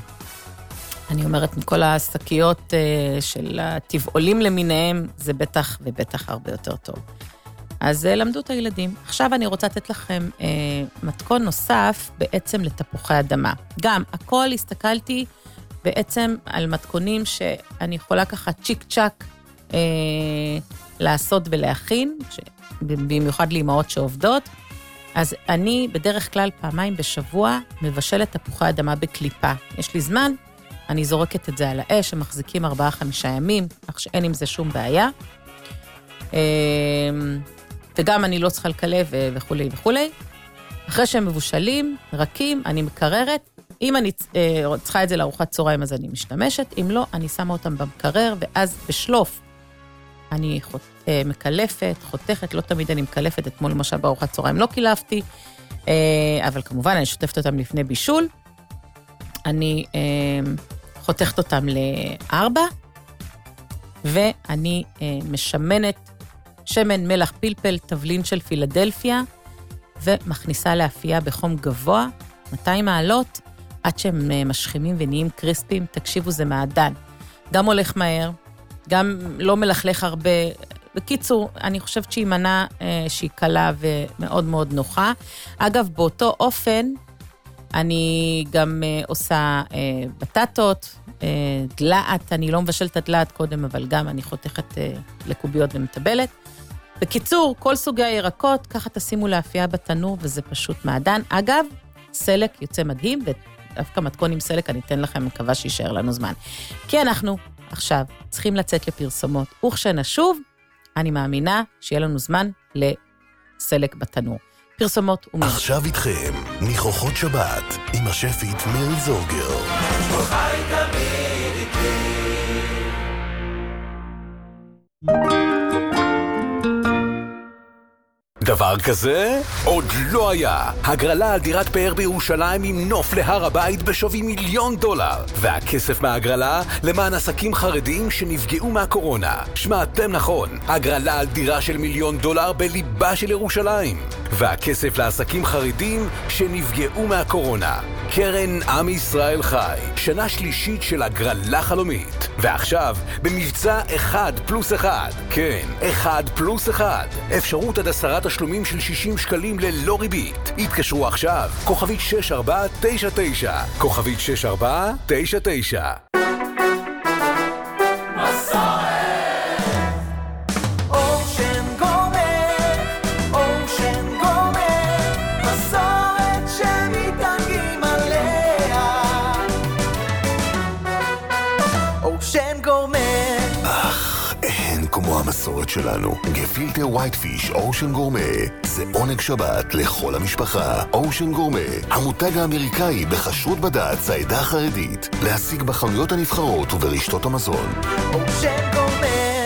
אני אומרת, מכל השקיות אה, של הטבעולים למיניהם, זה בטח ובטח הרבה יותר טוב. אז אה, למדו את הילדים. עכשיו אני רוצה לתת לכם אה, מתכון נוסף בעצם לתפוחי אדמה. גם, הכל הסתכלתי בעצם על מתכונים שאני יכולה ככה צ'יק צ'ק אה, לעשות ולהכין, ש... במיוחד לאמהות שעובדות. אז אני בדרך כלל פעמיים בשבוע מבשלת תפוחי אדמה בקליפה. יש לי זמן, אני זורקת את זה על האש, הם מחזיקים ארבעה חמישה ימים, כך שאין עם זה שום בעיה. וגם אני לא צריכה לקלב וכו' וכו'. אחרי שהם מבושלים, רכים, אני מקררת. אם אני צריכה את זה לארוחת צהריים, אז אני משתמשת. אם לא, אני שמה אותם במקרר, ואז בשלוף אני מקלפת, חותכת, לא תמיד אני מקלפת, אתמול למשל בארוחת צהריים לא קילפתי, אבל כמובן אני שוטפת אותם לפני בישול. אני חותכת אותם לארבע, ואני משמנת שמן, מלח, פלפל, תבלין של פילדלפיה, ומכניסה לאפייה בחום גבוה, מאתיים מעלות, עד שהם משכימים ונהיים קריספים. תקשיבו, זה מעדן. גם הולך מהר, גם לא מלכלך הרבה. בקיצור, אני חושבת שהיא מנה אה, שהיא קלה ומאוד מאוד נוחה. אגב, באותו אופן, אני גם אה, עושה אה, בטטות, אה, דלעת, אני לא מבשלת את הדלעת קודם, אבל גם אני חותכת אה, לקוביות ומטבלת. בקיצור, כל סוגי הירקות, ככה תשימו לאפייה בתנור, וזה פשוט מעדן. אגב, סלק יוצא מדהים, ודווקא מתכון עם סלק אני אתן לכם, מקווה שישאר לנו זמן. כי אנחנו עכשיו צריכים לצאת לפרסומות, וכשנשוב, אני מאמינה שיהיה לנו זמן לסלק בתנור. פרסומות ומיד. עכשיו איתכם, ניחוחות שבת, עם השפית מירי זורגר. חי תמיד איתי. דבר כזה? עוד לא היה. הגרלה על דירת פאר בירושלים עם נוף להר הבית בשווי מיליון דולר. והכסף מהגרלה למען עסקים חרדים שנפגעו מהקורונה. שמעתם נכון, הגרלה על דירה של מיליון דולר בליבה של ירושלים. והכסף לעסקים חרדים שנפגעו מהקורונה. קרן עם ישראל חי, שנה שלישית של הגרלה חלומית. ועכשיו, במבצע אחד פלוס אחד. כן, אחד פלוס אחד. אפשרות עד עשרת השלומים של שישים שקלים ללא ריבית. התקשרו עכשיו, כוכבית שש ארבע תשע תשע. כוכבית שש ארבע תשע תשע. כמו המסורת שלנו, גפילטר ווייט פיש אושן גורמה זה עונג שבת לכל המשפחה. אושן גורמה, המותג האמריקאי בכשרות בד"ץ העדה החרדית, להשיג בחנויות הנבחרות וברשתות המזון. אושן גורמה.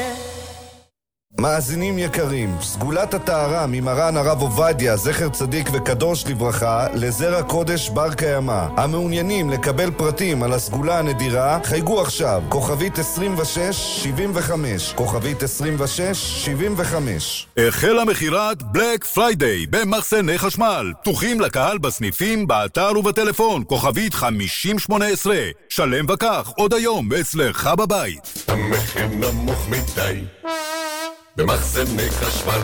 מאזינים יקרים, סגולת הטהרה ממרן הרב עובדיה, זכר צדיק וקדוש לברכה, לזרע קודש בר קיימא. המעוניינים לקבל פרטים על הסגולה הנדירה, חייגו עכשיו, כוכבית עשרים ושש שבעים וחמש, כוכבית עשרים ושש שבעים וחמש. החלה מחירת בלק פריידיי במחסני חשמל, פתוחים לקהל בסניפים, באתר ובטלפון, כוכבית חמישים שמונה עשרה. שלם וכך, עוד היום אצלך בבית. המחיר נמוך מדי במחסני חשמל.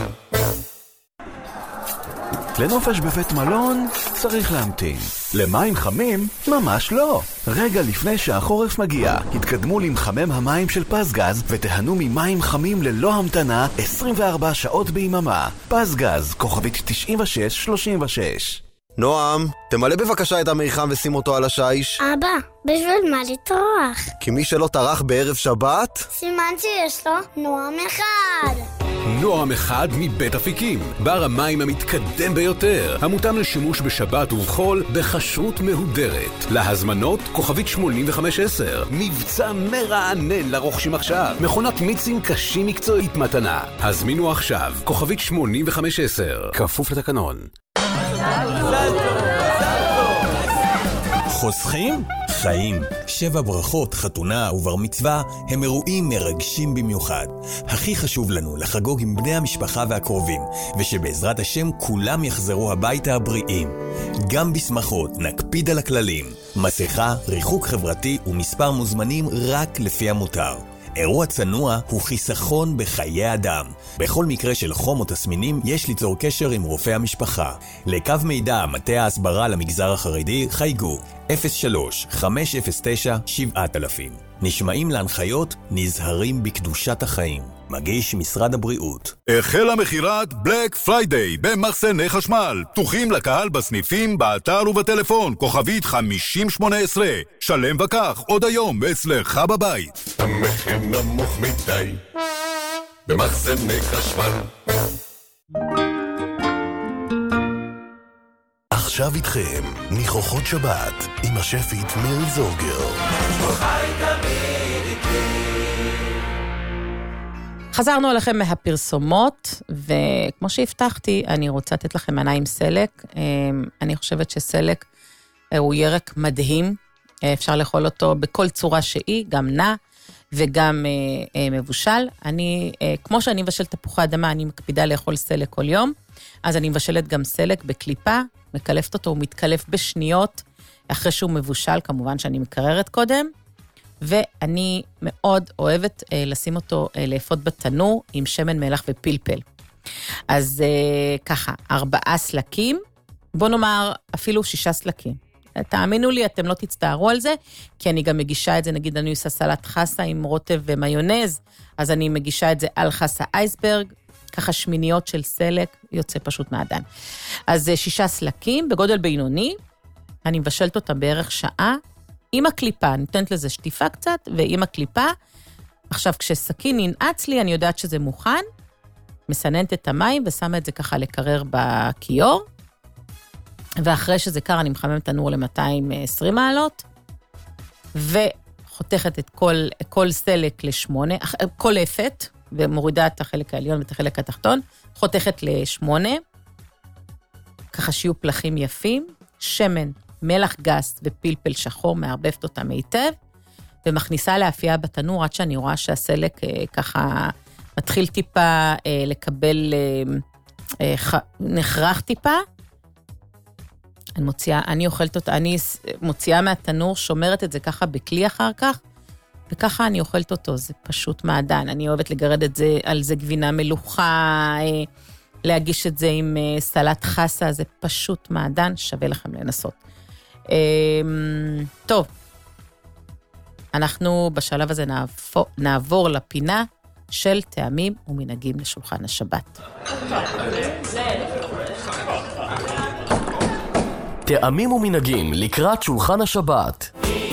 לנופש בבית מלון צריך להמתין. למים חמים? ממש לא. רגע לפני שהחורף מגיע, התקדמו למחמם המים של פסגז ותהנו ממים חמים ללא המתנה עשרים וארבע שעות ביממה. פסגז, כוכבית תשעים ושש שלושים ושש. נועם, תמלא בבקשה את המיחם ושים אותו על השיש. אבא, בשביל מה לטרוח? כי מי שלא טרח בערב שבת, סימן שיש לו נועם אחד. נועם אחד מבית אפיקים, בר המים המתקדם ביותר, המותאם לשימוש בשבת ובחול בכשרות מהודרת. להזמנות כוכבית שמונים וחמש עשר. מבצע מרענן לרוכשים עכשיו. מכונת מיצים קשים מקצועית מתנה. הזמינו עכשיו כוכבית שמונים וחמש עשר. כפוף לתקנון. חוסכים? חיים. שבע ברכות, חתונה ובר מצווה הם אירועים מרגשים במיוחד. הכי חשוב לנו לחגוג עם בני המשפחה והקרובים, ושבעזרת השם כולם יחזרו הביתה הבריאים. גם בשמחות נקפיד על הכללים. מסכה, ריחוק חברתי ומספר מוזמנים רק לפי המותר. אירוע צנוע הוא חיסכון בחיי אדם. בכל מקרה של חום או תסמינים יש ליצור קשר עם רופא המשפחה. לקו מידע מטה ההסברה למגזר החרדי חייגו אפס שלוש חמש אפס תשע שבע אלף. נשמעים להנחיות, נזהרים בקדושת החיים. מגיש משרד הבריאות. החלה מכירת בלק פריידיי במחסני חשמל. פתוחים לקהל בסניפים, באתר ובטלפון. כוכבית חמישים שמונה עשרה. שלם וכך, עוד היום אצלך בבית. המחיר נמוך מדי במחסני חשמל. עכשיו איתכם ניחוחות שבת עם השפית מירי זורגר. חזרנו עליכם מהפרסומות, וכמו שהבטחתי, אני רוצה לתת לכם מנה עם סלק. אני חושבת שסלק הוא ירק מדהים, אפשר לאכול אותו בכל צורה שהיא, גם נע וגם מבושל. אני, כמו שאני מבשל תפוחי אדמה, אני מקפידה לאכול סלק כל יום, אז אני מבשלת גם סלק בקליפה, מקלפת אותו, הוא מתקלף בשניות, אחרי שהוא מבושל, כמובן שאני מקררת קודם, ואני מאוד אוהבת אה, לשים אותו, אה, לאפות בתנור עם שמן מלח ופלפל. אז אה, ככה, ארבעה סלקים, בוא נאמר אפילו שישה סלקים. תאמינו לי, אתם לא תצטערו על זה, כי אני גם מגישה את זה, נגיד אני עושה סלט חסה עם רוטב ומיונז, אז אני מגישה את זה על חסה אייסברג, ככה שמיניות של סלק, יוצא פשוט מעדן. אז אה, שישה סלקים, בגודל בינוני, אני מבשלת אותם בערך שעה, עם הקליפה, אני נותנת לזה שטיפה קצת, ועם הקליפה, עכשיו כשסכין ינעץ לי, אני יודעת שזה מוכן, מסננת את המים, ושמה את זה ככה לקרר בכיור, ואחרי שזה קר, אני מחמם תנור ל-מאתיים ועשרים מעלות, וחותכת את כל, כל סלק לשמונה, כל אפת, ומורידה את החלק העליון ואת החלק התחתון, חותכת לשמונה, ככה שיהיו פלחים יפים, שמן, מלח גס ופלפל שחור, מערבבת אותם היטב, ומכניסה להפייה בתנור, עד שאני רואה שהסלק אה, ככה מתחיל טיפה אה, לקבל אה, אה, ח... נחרח טיפה. אני מוציאה, אני אוכלת אותה, אני מוציאה מהתנור, שומרת את זה ככה בכלי אחר כך, וככה אני אוכלת אותו, זה פשוט מעדן. אני אוהבת לגרד את זה, על זה גבינה מלוכה, אה, להגיש את זה עם אה, סלט חסה, זה פשוט מעדן, שווה לכם לנסות. טוב, אנחנו בשלב הזה נעבור, נעבור לפינה של טעמים ומנהגים לשולחן השבת. טעמים ומנהגים לקראת שולחן השבת.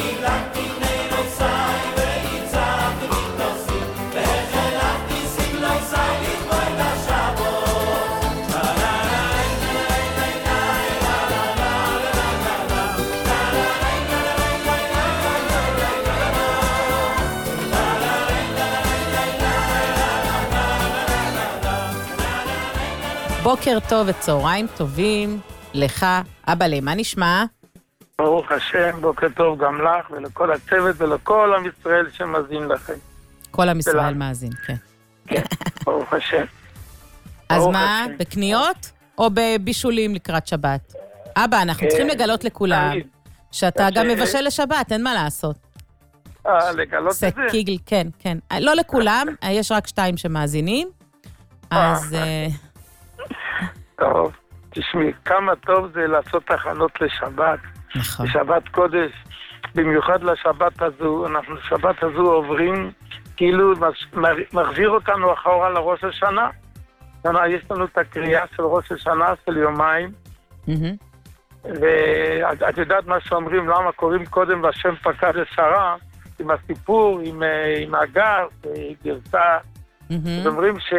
בוקר טוב וצהריים טובים לך, אבא לי, מה נשמע? ברוך השם, בוקר טוב גם לך ולכל הצוות ולכל עם ישראל שמאזין לכם. כל עם ישראל מאזין, כן. כן, ברוך השם. אז מה, בקניות או בבישולים לקראת שבת? אבא, אנחנו צריכים לגלות לכולם שאתה גם מבשל לשבת, אין מה לעשות. אה, לגלות את זה? סקיגל, כן, כן. לא לכולם, יש רק שתיים שמאזינים, אז... טוב, תשמעי, כמה טוב זה לעשות תחנות לשבת. נכון. לשבת קודש, במיוחד לשבת הזו, אנחנו שבת הזו עוברים, כאילו מחזיר אותנו אחורה לראש השנה. יש לנו את הקריאה של ראש השנה של יומיים, ואת יודעת מה שאומרים, למה קוראים קודם והשם פקד לשרה, עם הסיפור, עם, עם הגר, גרסה, אומרים ש...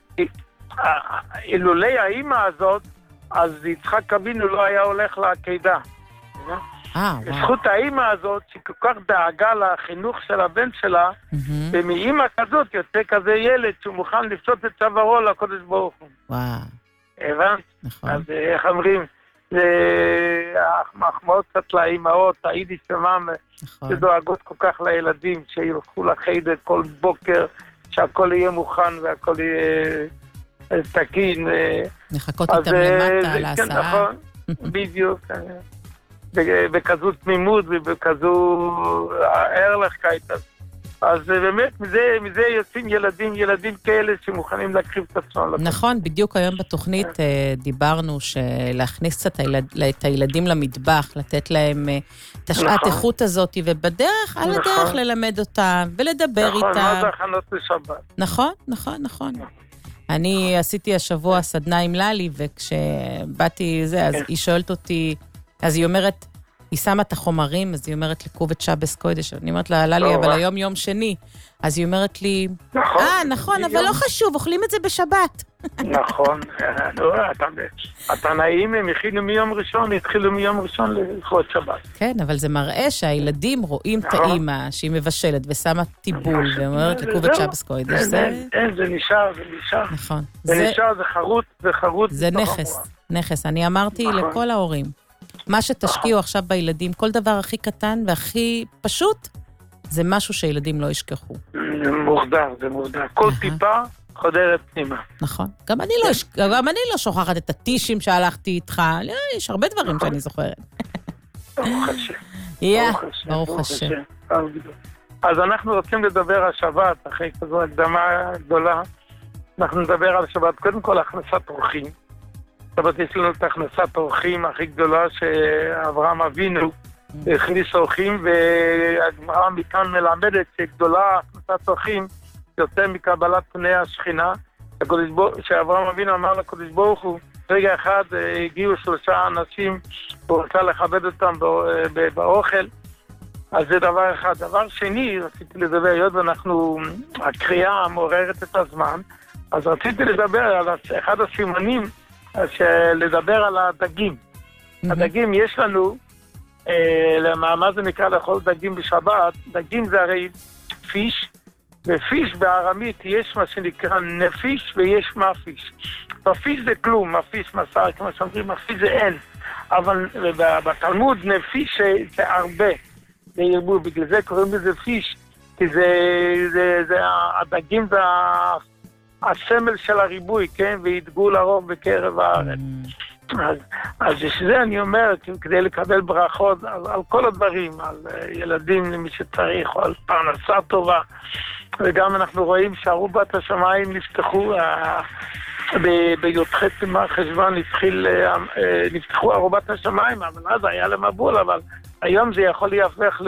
אילולי האמא הזאת, אז יצחק אבינו לא היה הולך לעקידה. בזכות האמא הזאת, שכל כך דאגה לחינוך של הבן שלה, ומאמא כזאת יוצא כזה ילד שהוא מוכן לפשוט את צווארו לקודש ברוך הוא. וואו. הבנת? אז איך אומרים, זה מחמאות קצת לאמהות, היידיש שמם, שדואגות כל כך לילדים, שילכו לחדר כל בוקר, שהכל יהיה מוכן והכל יהיה... תקין. נחכות איתם למטה על ההסעה. נכון, בדיוק. בכזו תמימות ובכזו ערלכקייט. אז באמת מזה, מזה יוצאים ילדים, ילדים כאלה שמוכנים להקריב את עצמם. נכון, בדיוק היום בתוכנית דיברנו שלהכניס קצת את הילדים למטבח, לתת להם את השעת איכות הזאת, ובדרך, על הדרך ללמד אותם ולדבר איתם. נכון, מה זה הכנות לשבת. נכון, נכון, נכון. אני עשיתי השבוע סדנה עם ללי, וכשבאתי זה, אז היא שואלת אותי, אז היא אומרת, היא שמה את החומרים, אז היא אומרת לקובת שבס קודש, אני אומרת לה, ללי, אבל היום יום שני, אז היא אומרת לי, אה, נכון, אבל לא חשוב, אוכלים את זה בשבת. נכון, התנאים הם הכילו מיום ראשון, התחילו מיום ראשון לכבוד שבת. כן, אבל זה מראה שהילדים רואים את האמא שהיא מבשלת ושמה טיבול, ואומרת לקובת שבס קודש. אין, זה נשאר, זה נשאר. נכון. זה נשאר, זה חרוט, זה חרוט. זה נכס, נכס. אני אמרתי לכל ההורים, מה שתשקיעו עכשיו בילדים, כל דבר הכי קטן והכי פשוט, זה משהו שילדים לא ישכחו. זה מורדר, זה מורדר. כל טיפה חודרת פנימה. נכון. גם אני לא, גם אני לא שוכחת את הטישים שהלכתי איתך. יש הרבה דברים שאני זוכרת. ברוך השם. יא, ברוך השם. אז אנחנו רוצים לדבר על שבת, אחרי כזו הקדמה גדולה. אנחנו נדבר על שבת, קודם כל הכנסת אורחים. שבת יש לנו את הכנסת אורחים הכי גדולה שאברהם אבינו הכניס אורחים, והגמרא מכאן מלמדת שגדולה הכנסת אורחים יוצא מקבלת פני השכינה, שאברהם אבינו אמר לקדוש ברוך הוא, רגע אחד הגיעו שלושה אנשים, הוא רצה לכבד אותם באוכל, אז זה דבר אחד. דבר שני, רציתי לדבר, היות ואנחנו, הקריאה מעוררת את הזמן, אז רציתי לדבר על אחד הסימנים, לדבר על הדגים. הדגים יש לנו, מה זה נקרא לאכול דגים בשבת? דגים זה הרי פיש, ופיש בארמית יש מה שנקרא נפיש ויש מפיש. בפיש זה כלום, מפיש מסר, כמו שאומרים, מפיש זה אין. אבל בתלמוד נפיש זה הרבה, זה ירבו, בגלל זה קוראים לזה פיש, כי זה, זה, זה, הדגים זה הסמל של הריבוי, כן? וידגו לרוב בקרב הארץ. אז, אז שזה אני אומר, כדי לקבל ברכות על, על כל הדברים, על ילדים למי שצריך, או על פרנסה טובה, וגם אנחנו רואים שארובת השמיים נפתחו, בי"ח חשוון התחיל, נפתחו ארובת השמיים, אבל אז היה למבול, אבל היום זה יכול להפך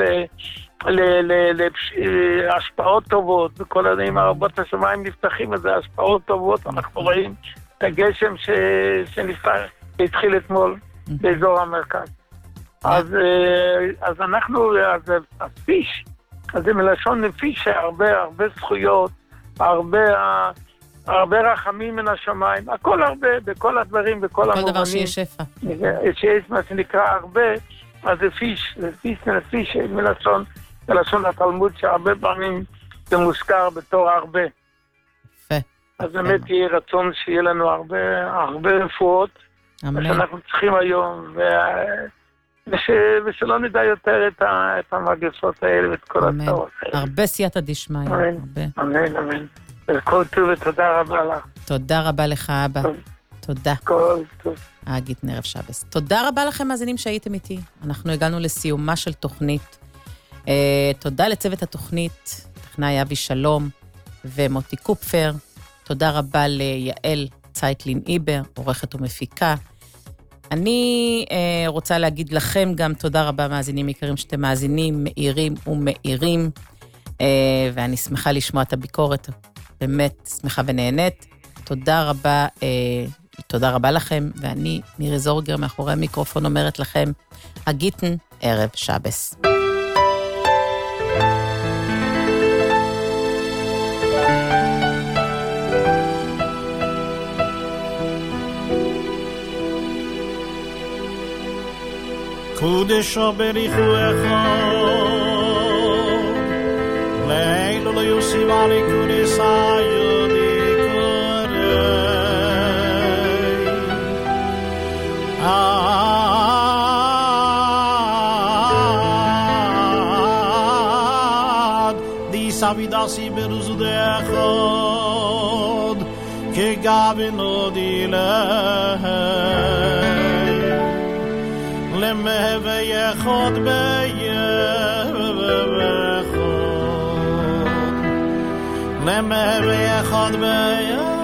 להשפעות טובות, וכל הדברים ארובת השמיים נפתחים, אז זה השפעות טובות, אנחנו רואים את הגשם שנפתח, התחיל אתמול באזור המרכז. אז, אז אנחנו, אז הפיש, אז זה מלשון נפיש, הרבה, הרבה זכויות, הרבה, הרבה רחמים מן השמיים, הכל הרבה, בכל הדברים, בכל המובנים. כל דבר שיש שפע. שיש מה שנקרא הרבה, אז זה פיש, זה פיש, זה נפיש, מלשון, מלשון התלמוד, שהרבה פעמים זה מוזכר בתור הרבה. יפה. אז באמת יהיה רצון שיהיה לנו הרבה, הרבה רפואות, מה שאנחנו צריכים היום, ו... וש... ושלא נדע יותר את, ה... את המגפות האלה ואת כל הצעות האלה. הרבה סייעתא דשמיא. אמן, אמן, אמן. וכל טוב ותודה רבה לך. תודה רבה לך, אבא. טוב. תודה. כל טוב. אגית נרב שבס. תודה רבה לכם, מאזינים שהייתם איתי. אנחנו הגענו לסיומה של תוכנית. אה, תודה לצוות התוכנית, טכנאי אבי שלום ומוטי קופפר. תודה רבה ליעל צייטלין איבר, עורכת ומפיקה. אני אה, רוצה להגיד לכם גם תודה רבה, מאזינים יקרים, שאתם מאזינים, מאירים ומאירים, אה, ואני שמחה לשמוע את הביקורת, באמת שמחה ונהנית. תודה רבה, אה, תודה רבה לכם, ואני, מירי זורגר, מאחורי המיקרופון, אומרת לכם, הגיטן, ערב שבס. קודש בריחו אחד לילה לא יוסיב עלי קודש היודי קורי עד די סבידסי ברוזו דאחד כגבינו דילה למהווה יחוד ביחוד למבי אחד ביד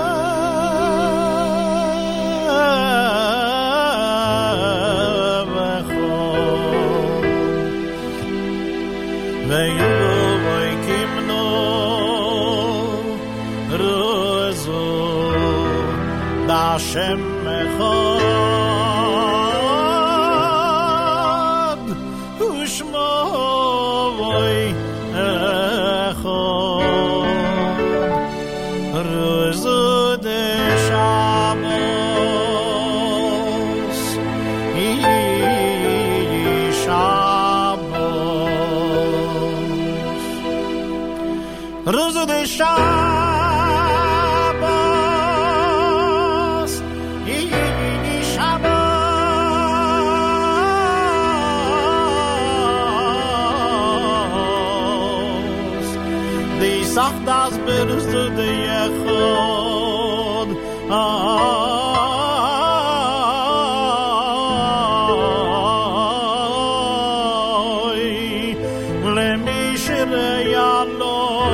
ויובו ויקמנו רוזו להשם אחד ושמו בוי אחד רוזו דשבוס Rosa de Shabbos, Yini Shabbos, Die sagt das Berust de Yechod, Ay, Lemi Shireyalo,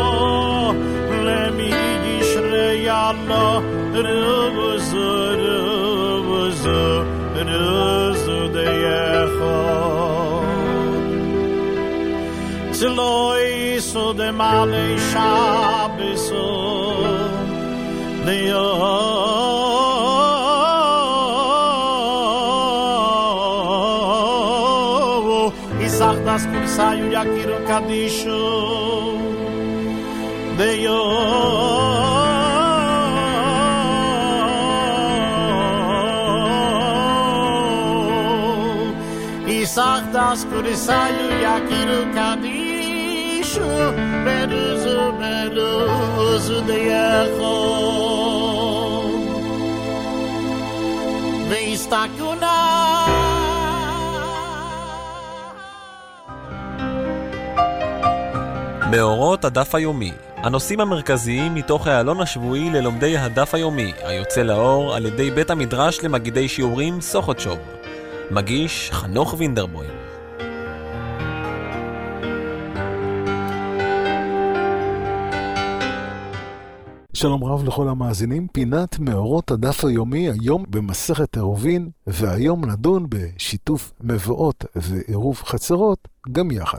Allah ruzu ruzu ruzu de yechod Tzloi so de male shabeso de yo Isach das kursayu yakiru kadishu de yo Sag das Kurisayu Yakiru Kadishu Beruzu Beruzu de Yechon Veistakuna מאורות הדף היומי, הנושאים המרכזיים מתוך העלון השבועי ללומדי הדף היומי, היוצא לאור על ידי בית המדרש למגידי שיעורים סוחotshוב. מגיש חנוך וינדרבוים. שלום רב לכל המאזינים, פינת מאורות הדף היומי, היום במסכת עירובין, והיום נדון בשיתוף מבואות ועירוב חצרות גם יחד.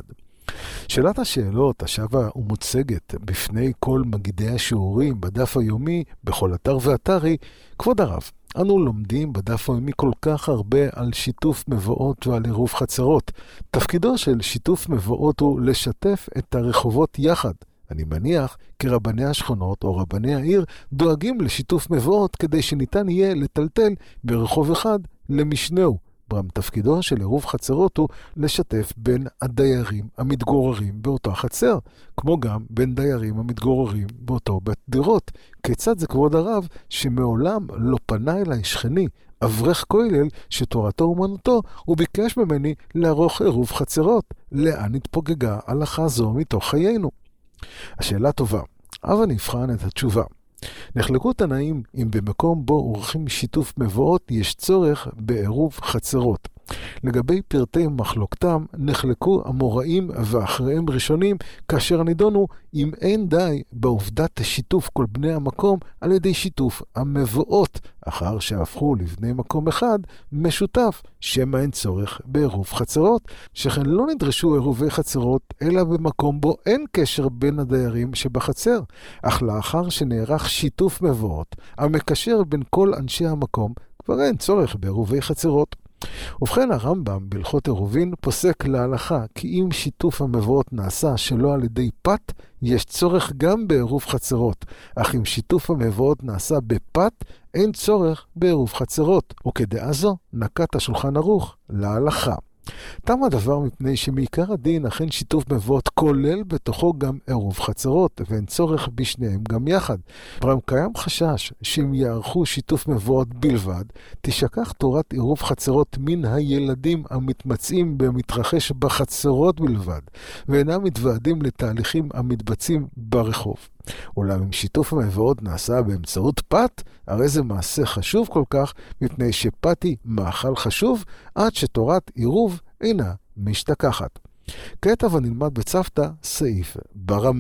שאלת השאלות השווה ומוצגת בפני כל מגידי השיעורים בדף היומי בכל אתר ואתר היא, כבוד הרב, אנו לומדים בדף היומי כל כך הרבה על שיתוף מבואות ועל עירוב חצרות. תפקידו של שיתוף מבואות הוא לשתף את הרחובות יחד. אני מניח כי רבני השכונות או רבני העיר דואגים לשיתוף מבואות כדי שניתן יהיה לטלטל ברחוב אחד למשנהו. ברם תפקידו של עירוב חצרות הוא לשתף בין הדיירים המתגוררים באותה חצר, כמו גם בין דיירים המתגוררים באותו בית דירות. כיצד זה כבוד הרב שמעולם לא פנה אליי שכני, אברך כולל שתורתו אומנותו, הוא ביקש ממני לערוך עירוב חצרות? לאן התפוגגה הלכה זו מתוך חיינו? השאלה טובה, אבל נבחן את התשובה. נחלקו תנאים אם במקום בו עורכים שיתוף מבואות יש צורך בעירוב חצרות. לגבי פרטי מחלוקתם נחלקו המוראים ואחריהם ראשונים כאשר נידונו אם אין די בעובדת שיתוף כל בני המקום על ידי שיתוף המבואות אחר שהפכו לבני מקום אחד משותף שמה אין צורך בעירוב חצרות, שכן לא נדרשו עירובי חצרות אלא במקום בו אין קשר בין הדיירים שבחצר, אך לאחר שנערך שיתוף מבואות המקשר בין כל אנשי המקום כבר אין צורך בעירובי חצרות. ובכן הרמב"ם בהלכות עירובין פוסק להלכה כי אם שיתוף המבואות נעשה שלא על ידי פת, יש צורך גם בעירוב חצרות, אך אם שיתוף המבואות נעשה בפת, אין צורך בעירוב חצרות, וכדעה זו נקט השולחן ערוך להלכה. תם הדבר מפני שמעיקר הדין אכן שיתוף מבואות כולל בתוכו גם עירוב חצרות, ואין צורך בשניהם גם יחד. ברם קיים חשש שאם יערכו שיתוף מבואות בלבד, תשכח תורת עירוב חצרות מן הילדים המתמצאים במתרחש בחצרות בלבד, ואינם מתוועדים לתהליכים המתבצעים ברחוב. אולם אם שיתוף המבואות נעשה באמצעות פת, הרי זה מעשה חשוב כל כך, מפני שפתי מאכל חשוב, עד שתורת עירוב אינה משתכחת. כעת אבל נלמד בצוותא סעיף ברמה.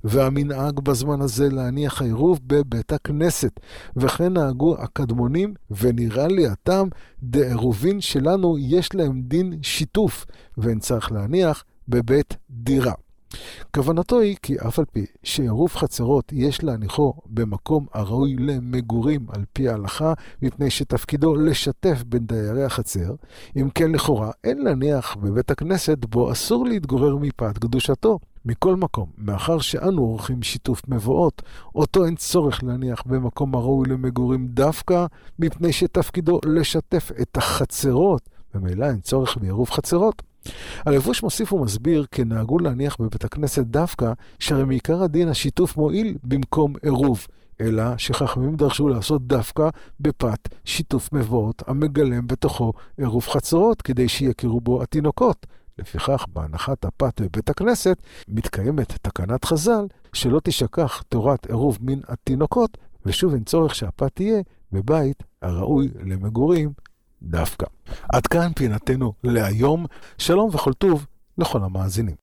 והמנהג בזמן הזה להניח העירוב בבית הכנסת, וכן נהגו הקדמונים, ונראה לי הטעם דעירובין שלנו יש להם דין שיתוף, ואין צריך להניח בבית דירה. כוונתו היא כי אף על פי שעירוב חצרות יש להניחו במקום הראוי למגורים על פי ההלכה, מפני שתפקידו לשתף בין דיירי החצר, אם כן לכאורה אין להניח בבית הכנסת בו אסור להתגורר מפאת קדושתו. מכל מקום, מאחר שאנו עורכים שיתוף מבואות, אותו אין צורך להניח במקום הראוי למגורים דווקא, מפני שתפקידו לשתף את החצרות, ומילא אין צורך בעירוב חצרות. הלבוש מוסיף ומסביר כי נהגו להניח בבית הכנסת דווקא, שהרי מעיקר הדין השיתוף מועיל במקום עירוב, אלא שחכמים דרשו לעשות דווקא בפת שיתוף מבואות המגלם בתוכו עירוב חצרות, כדי שיכירו בו התינוקות. לפיכך, בהנחת הפת בבית הכנסת מתקיימת תקנת חז"ל שלא תשכח תורת עירוב מן התינוקות, ושוב אין צורך שהפת תהיה בבית הראוי למגורים דווקא. עד כאן פינתנו להיום. שלום וכל טוב לכל המאזינים.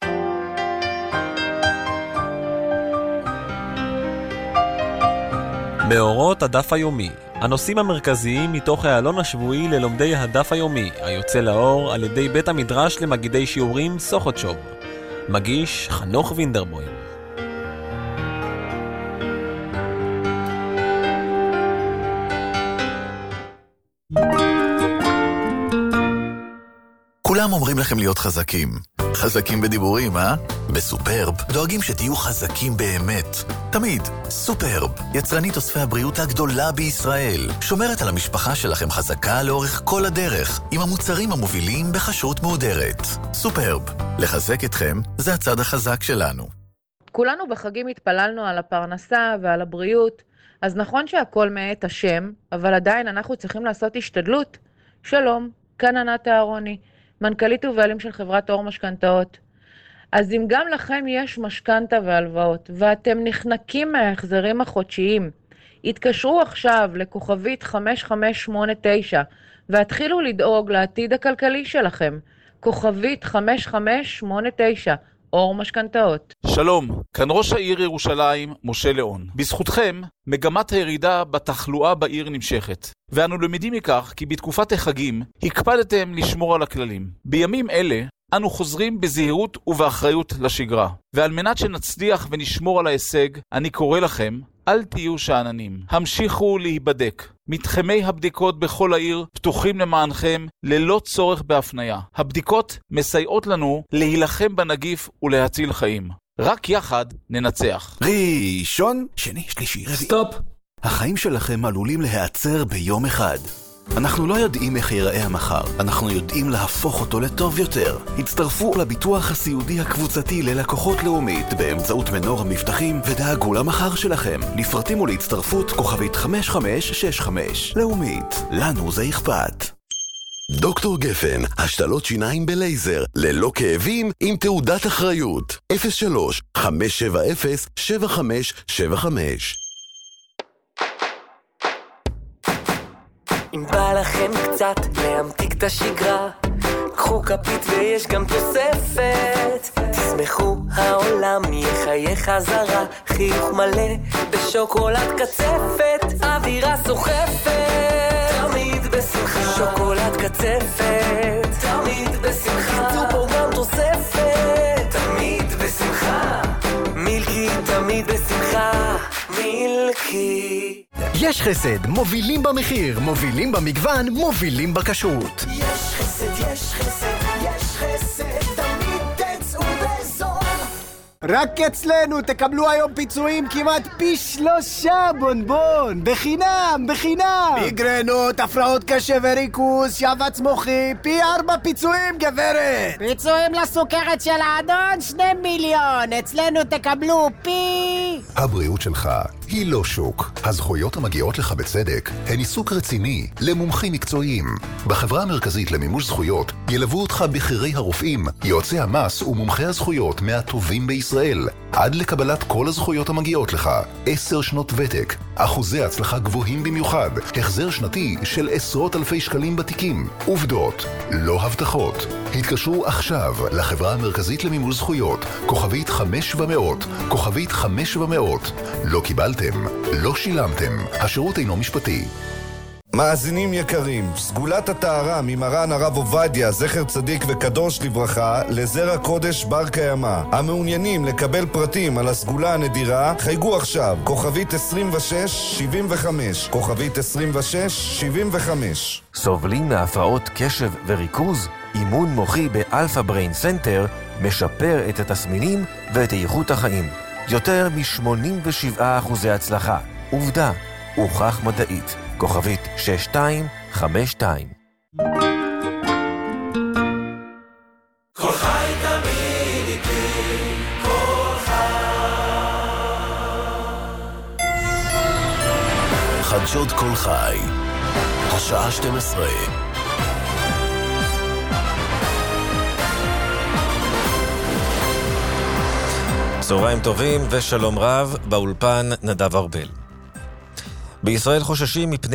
מאורות הדף היומי, הנושאים המרכזיים מתוך העלון השבועי ללומדי הדף היומי, היוצא לאור על ידי בית המדרש למגידי שיעורים סוכותשוב. מגיש חנוך וינדרבוים. כולם אומרים לכם להיות חזקים. חזקים בדיבורים, אה? בסופרב דואגים שתהיו חזקים באמת. תמיד. סופרב, יצרנית אוספי הבריאות הגדולה בישראל. שומרת על המשפחה שלכם חזקה לאורך כל הדרך, עם המוצרים המובילים בחשרות מהודרת. סופרב, לחזק אתכם זה הצד החזק שלנו. כולנו בחגים התפללנו על הפרנסה ועל הבריאות, אז נכון שהכל מאת השם, אבל עדיין אנחנו צריכים לעשות השתדלות. שלום, כאן ענת אהרוני, מנכ"לית ובעלים של חברת אור משכנתאות. אז אם גם לכם יש משכנתה והלוואות, ואתם נחנקים מההחזרים החודשיים, התקשרו עכשיו לכוכבית חמש חמש שמונה תשע, והתחילו לדאוג לעתיד הכלכלי שלכם. כוכבית חמש חמש שמונה תשע, אור משכנתאות. שלום, כאן ראש העיר ירושלים, משה ליאון. בזכותכם, מגמת הירידה בתחלואה בעיר נמשכת. ואנו למדים מכך כי בתקופת החגים הקפדתם לשמור על הכללים. בימים אלה אנו חוזרים בזהירות ובאחריות לשגרה. ועל מנת שנצליח ונשמור על ההישג, אני קורא לכם, אל תהיו שעננים. המשיכו להיבדק. מתחמי הבדיקות בכל העיר פתוחים למענכם ללא צורך בהפניה. הבדיקות מסייעות לנו להילחם בנגיף ולהציל חיים. רק יחד ננצח. ראשון, שני, שלישי, רביעי. סטופ. החיים שלכם עלולים להיעצר ביום אחד. אנחנו לא יודעים איך ייראה המחר, אנחנו יודעים להפוך אותו לטוב יותר. הצטרפו לביטוח הסיעודי הקבוצתי ללקוחות לאומית באמצעות מנור המבטחים ודאגו למחר שלכם. לפרטים ולהצטרפות כוכבית חמש חמש שש חמש. לאומית, לנו זה אכפת. דוקטור גפן, השתלות שיניים בלייזר, ללא כאבים, עם תעודת אחריות. אפס שלוש חמש שבע אפס שבע חמש שבע חמש. אם בא לכם קצת להמתיק את השגרה, קחו כפית ויש גם תוספת. תשמחו, העולם יחיה חזרה, חיוך מלא בשוקולד קצפת, אווירה סוחפת, תמיד בשמחה. שוקולד קצפת, תמיד בשמחה. תרצו פה גם תוספת, תמיד בשמחה. מילקי תמיד בשמחה, מילקי. יש חסד, מובילים במחיר, מובילים במגוון, מובילים בכשרות. יש חסד, יש חסד, יש חסד, תמיד תצאו בזול. רק אצלנו תקבלו היום פיצויים כמעט פי שלושה בונבון, בחינם, בחינם. מיגרנות, הפרעות קשב וריכוז, שבץ מוחי, פי ארבע פיצויים גברת. פיצויים לסוכרת של האדון, שני מיליון, אצלנו תקבלו פי... הבריאות שלך היא לא שוק. הזכויות המגיעות לך בצדק הן עיסוק רציני למומחים מקצועיים. בחברה המרכזית למימוש זכויות ילוו אותך בחירי הרופאים, יועצי המס ומומחי הזכויות מהטובים בישראל. בישראל, עד לקבלת כל הזכויות המגיעות לך. עשר שנות ותק, אחוזי הצלחה גבוהים במיוחד, החזר שנתי של עשרות אלפי שקלים בתיקים. עובדות, לא הבטחות. התקשרו עכשיו לחברה המרכזית למימוש זכויות, כוכבית חמש ומאות, כוכבית חמש ומאות. לא קיבלתם, לא שילמתם. השירות אינו משפטי. מאזינים יקרים, סגולת הטהרה ממרן הרב עובדיה, זכר צדיק וקדוש לברכה, לזרע קודש בר קיימא. המעוניינים לקבל פרטים על הסגולה הנדירה, חייגו עכשיו, כוכבית עשרים ושש שבעים וחמש, כוכבית עשרים ושש שבעים וחמש. סובלים מהפרעות קשב וריכוז? אימון מוחי באלפא בריין סנטר משפר את התסמינים ואת איכות החיים. יותר מ-שמונים ושבעה אחוזי הצלחה. עובדה, הוכח מדעית. כוכבית שש שתיים חמש שתיים. כל חי תמיד איתי, כל חי. חדשות כל חי, השעה שתים עשרה. צהריים טובים ושלום רב, באולפן נדב ארבל. בישראל חוששים מפני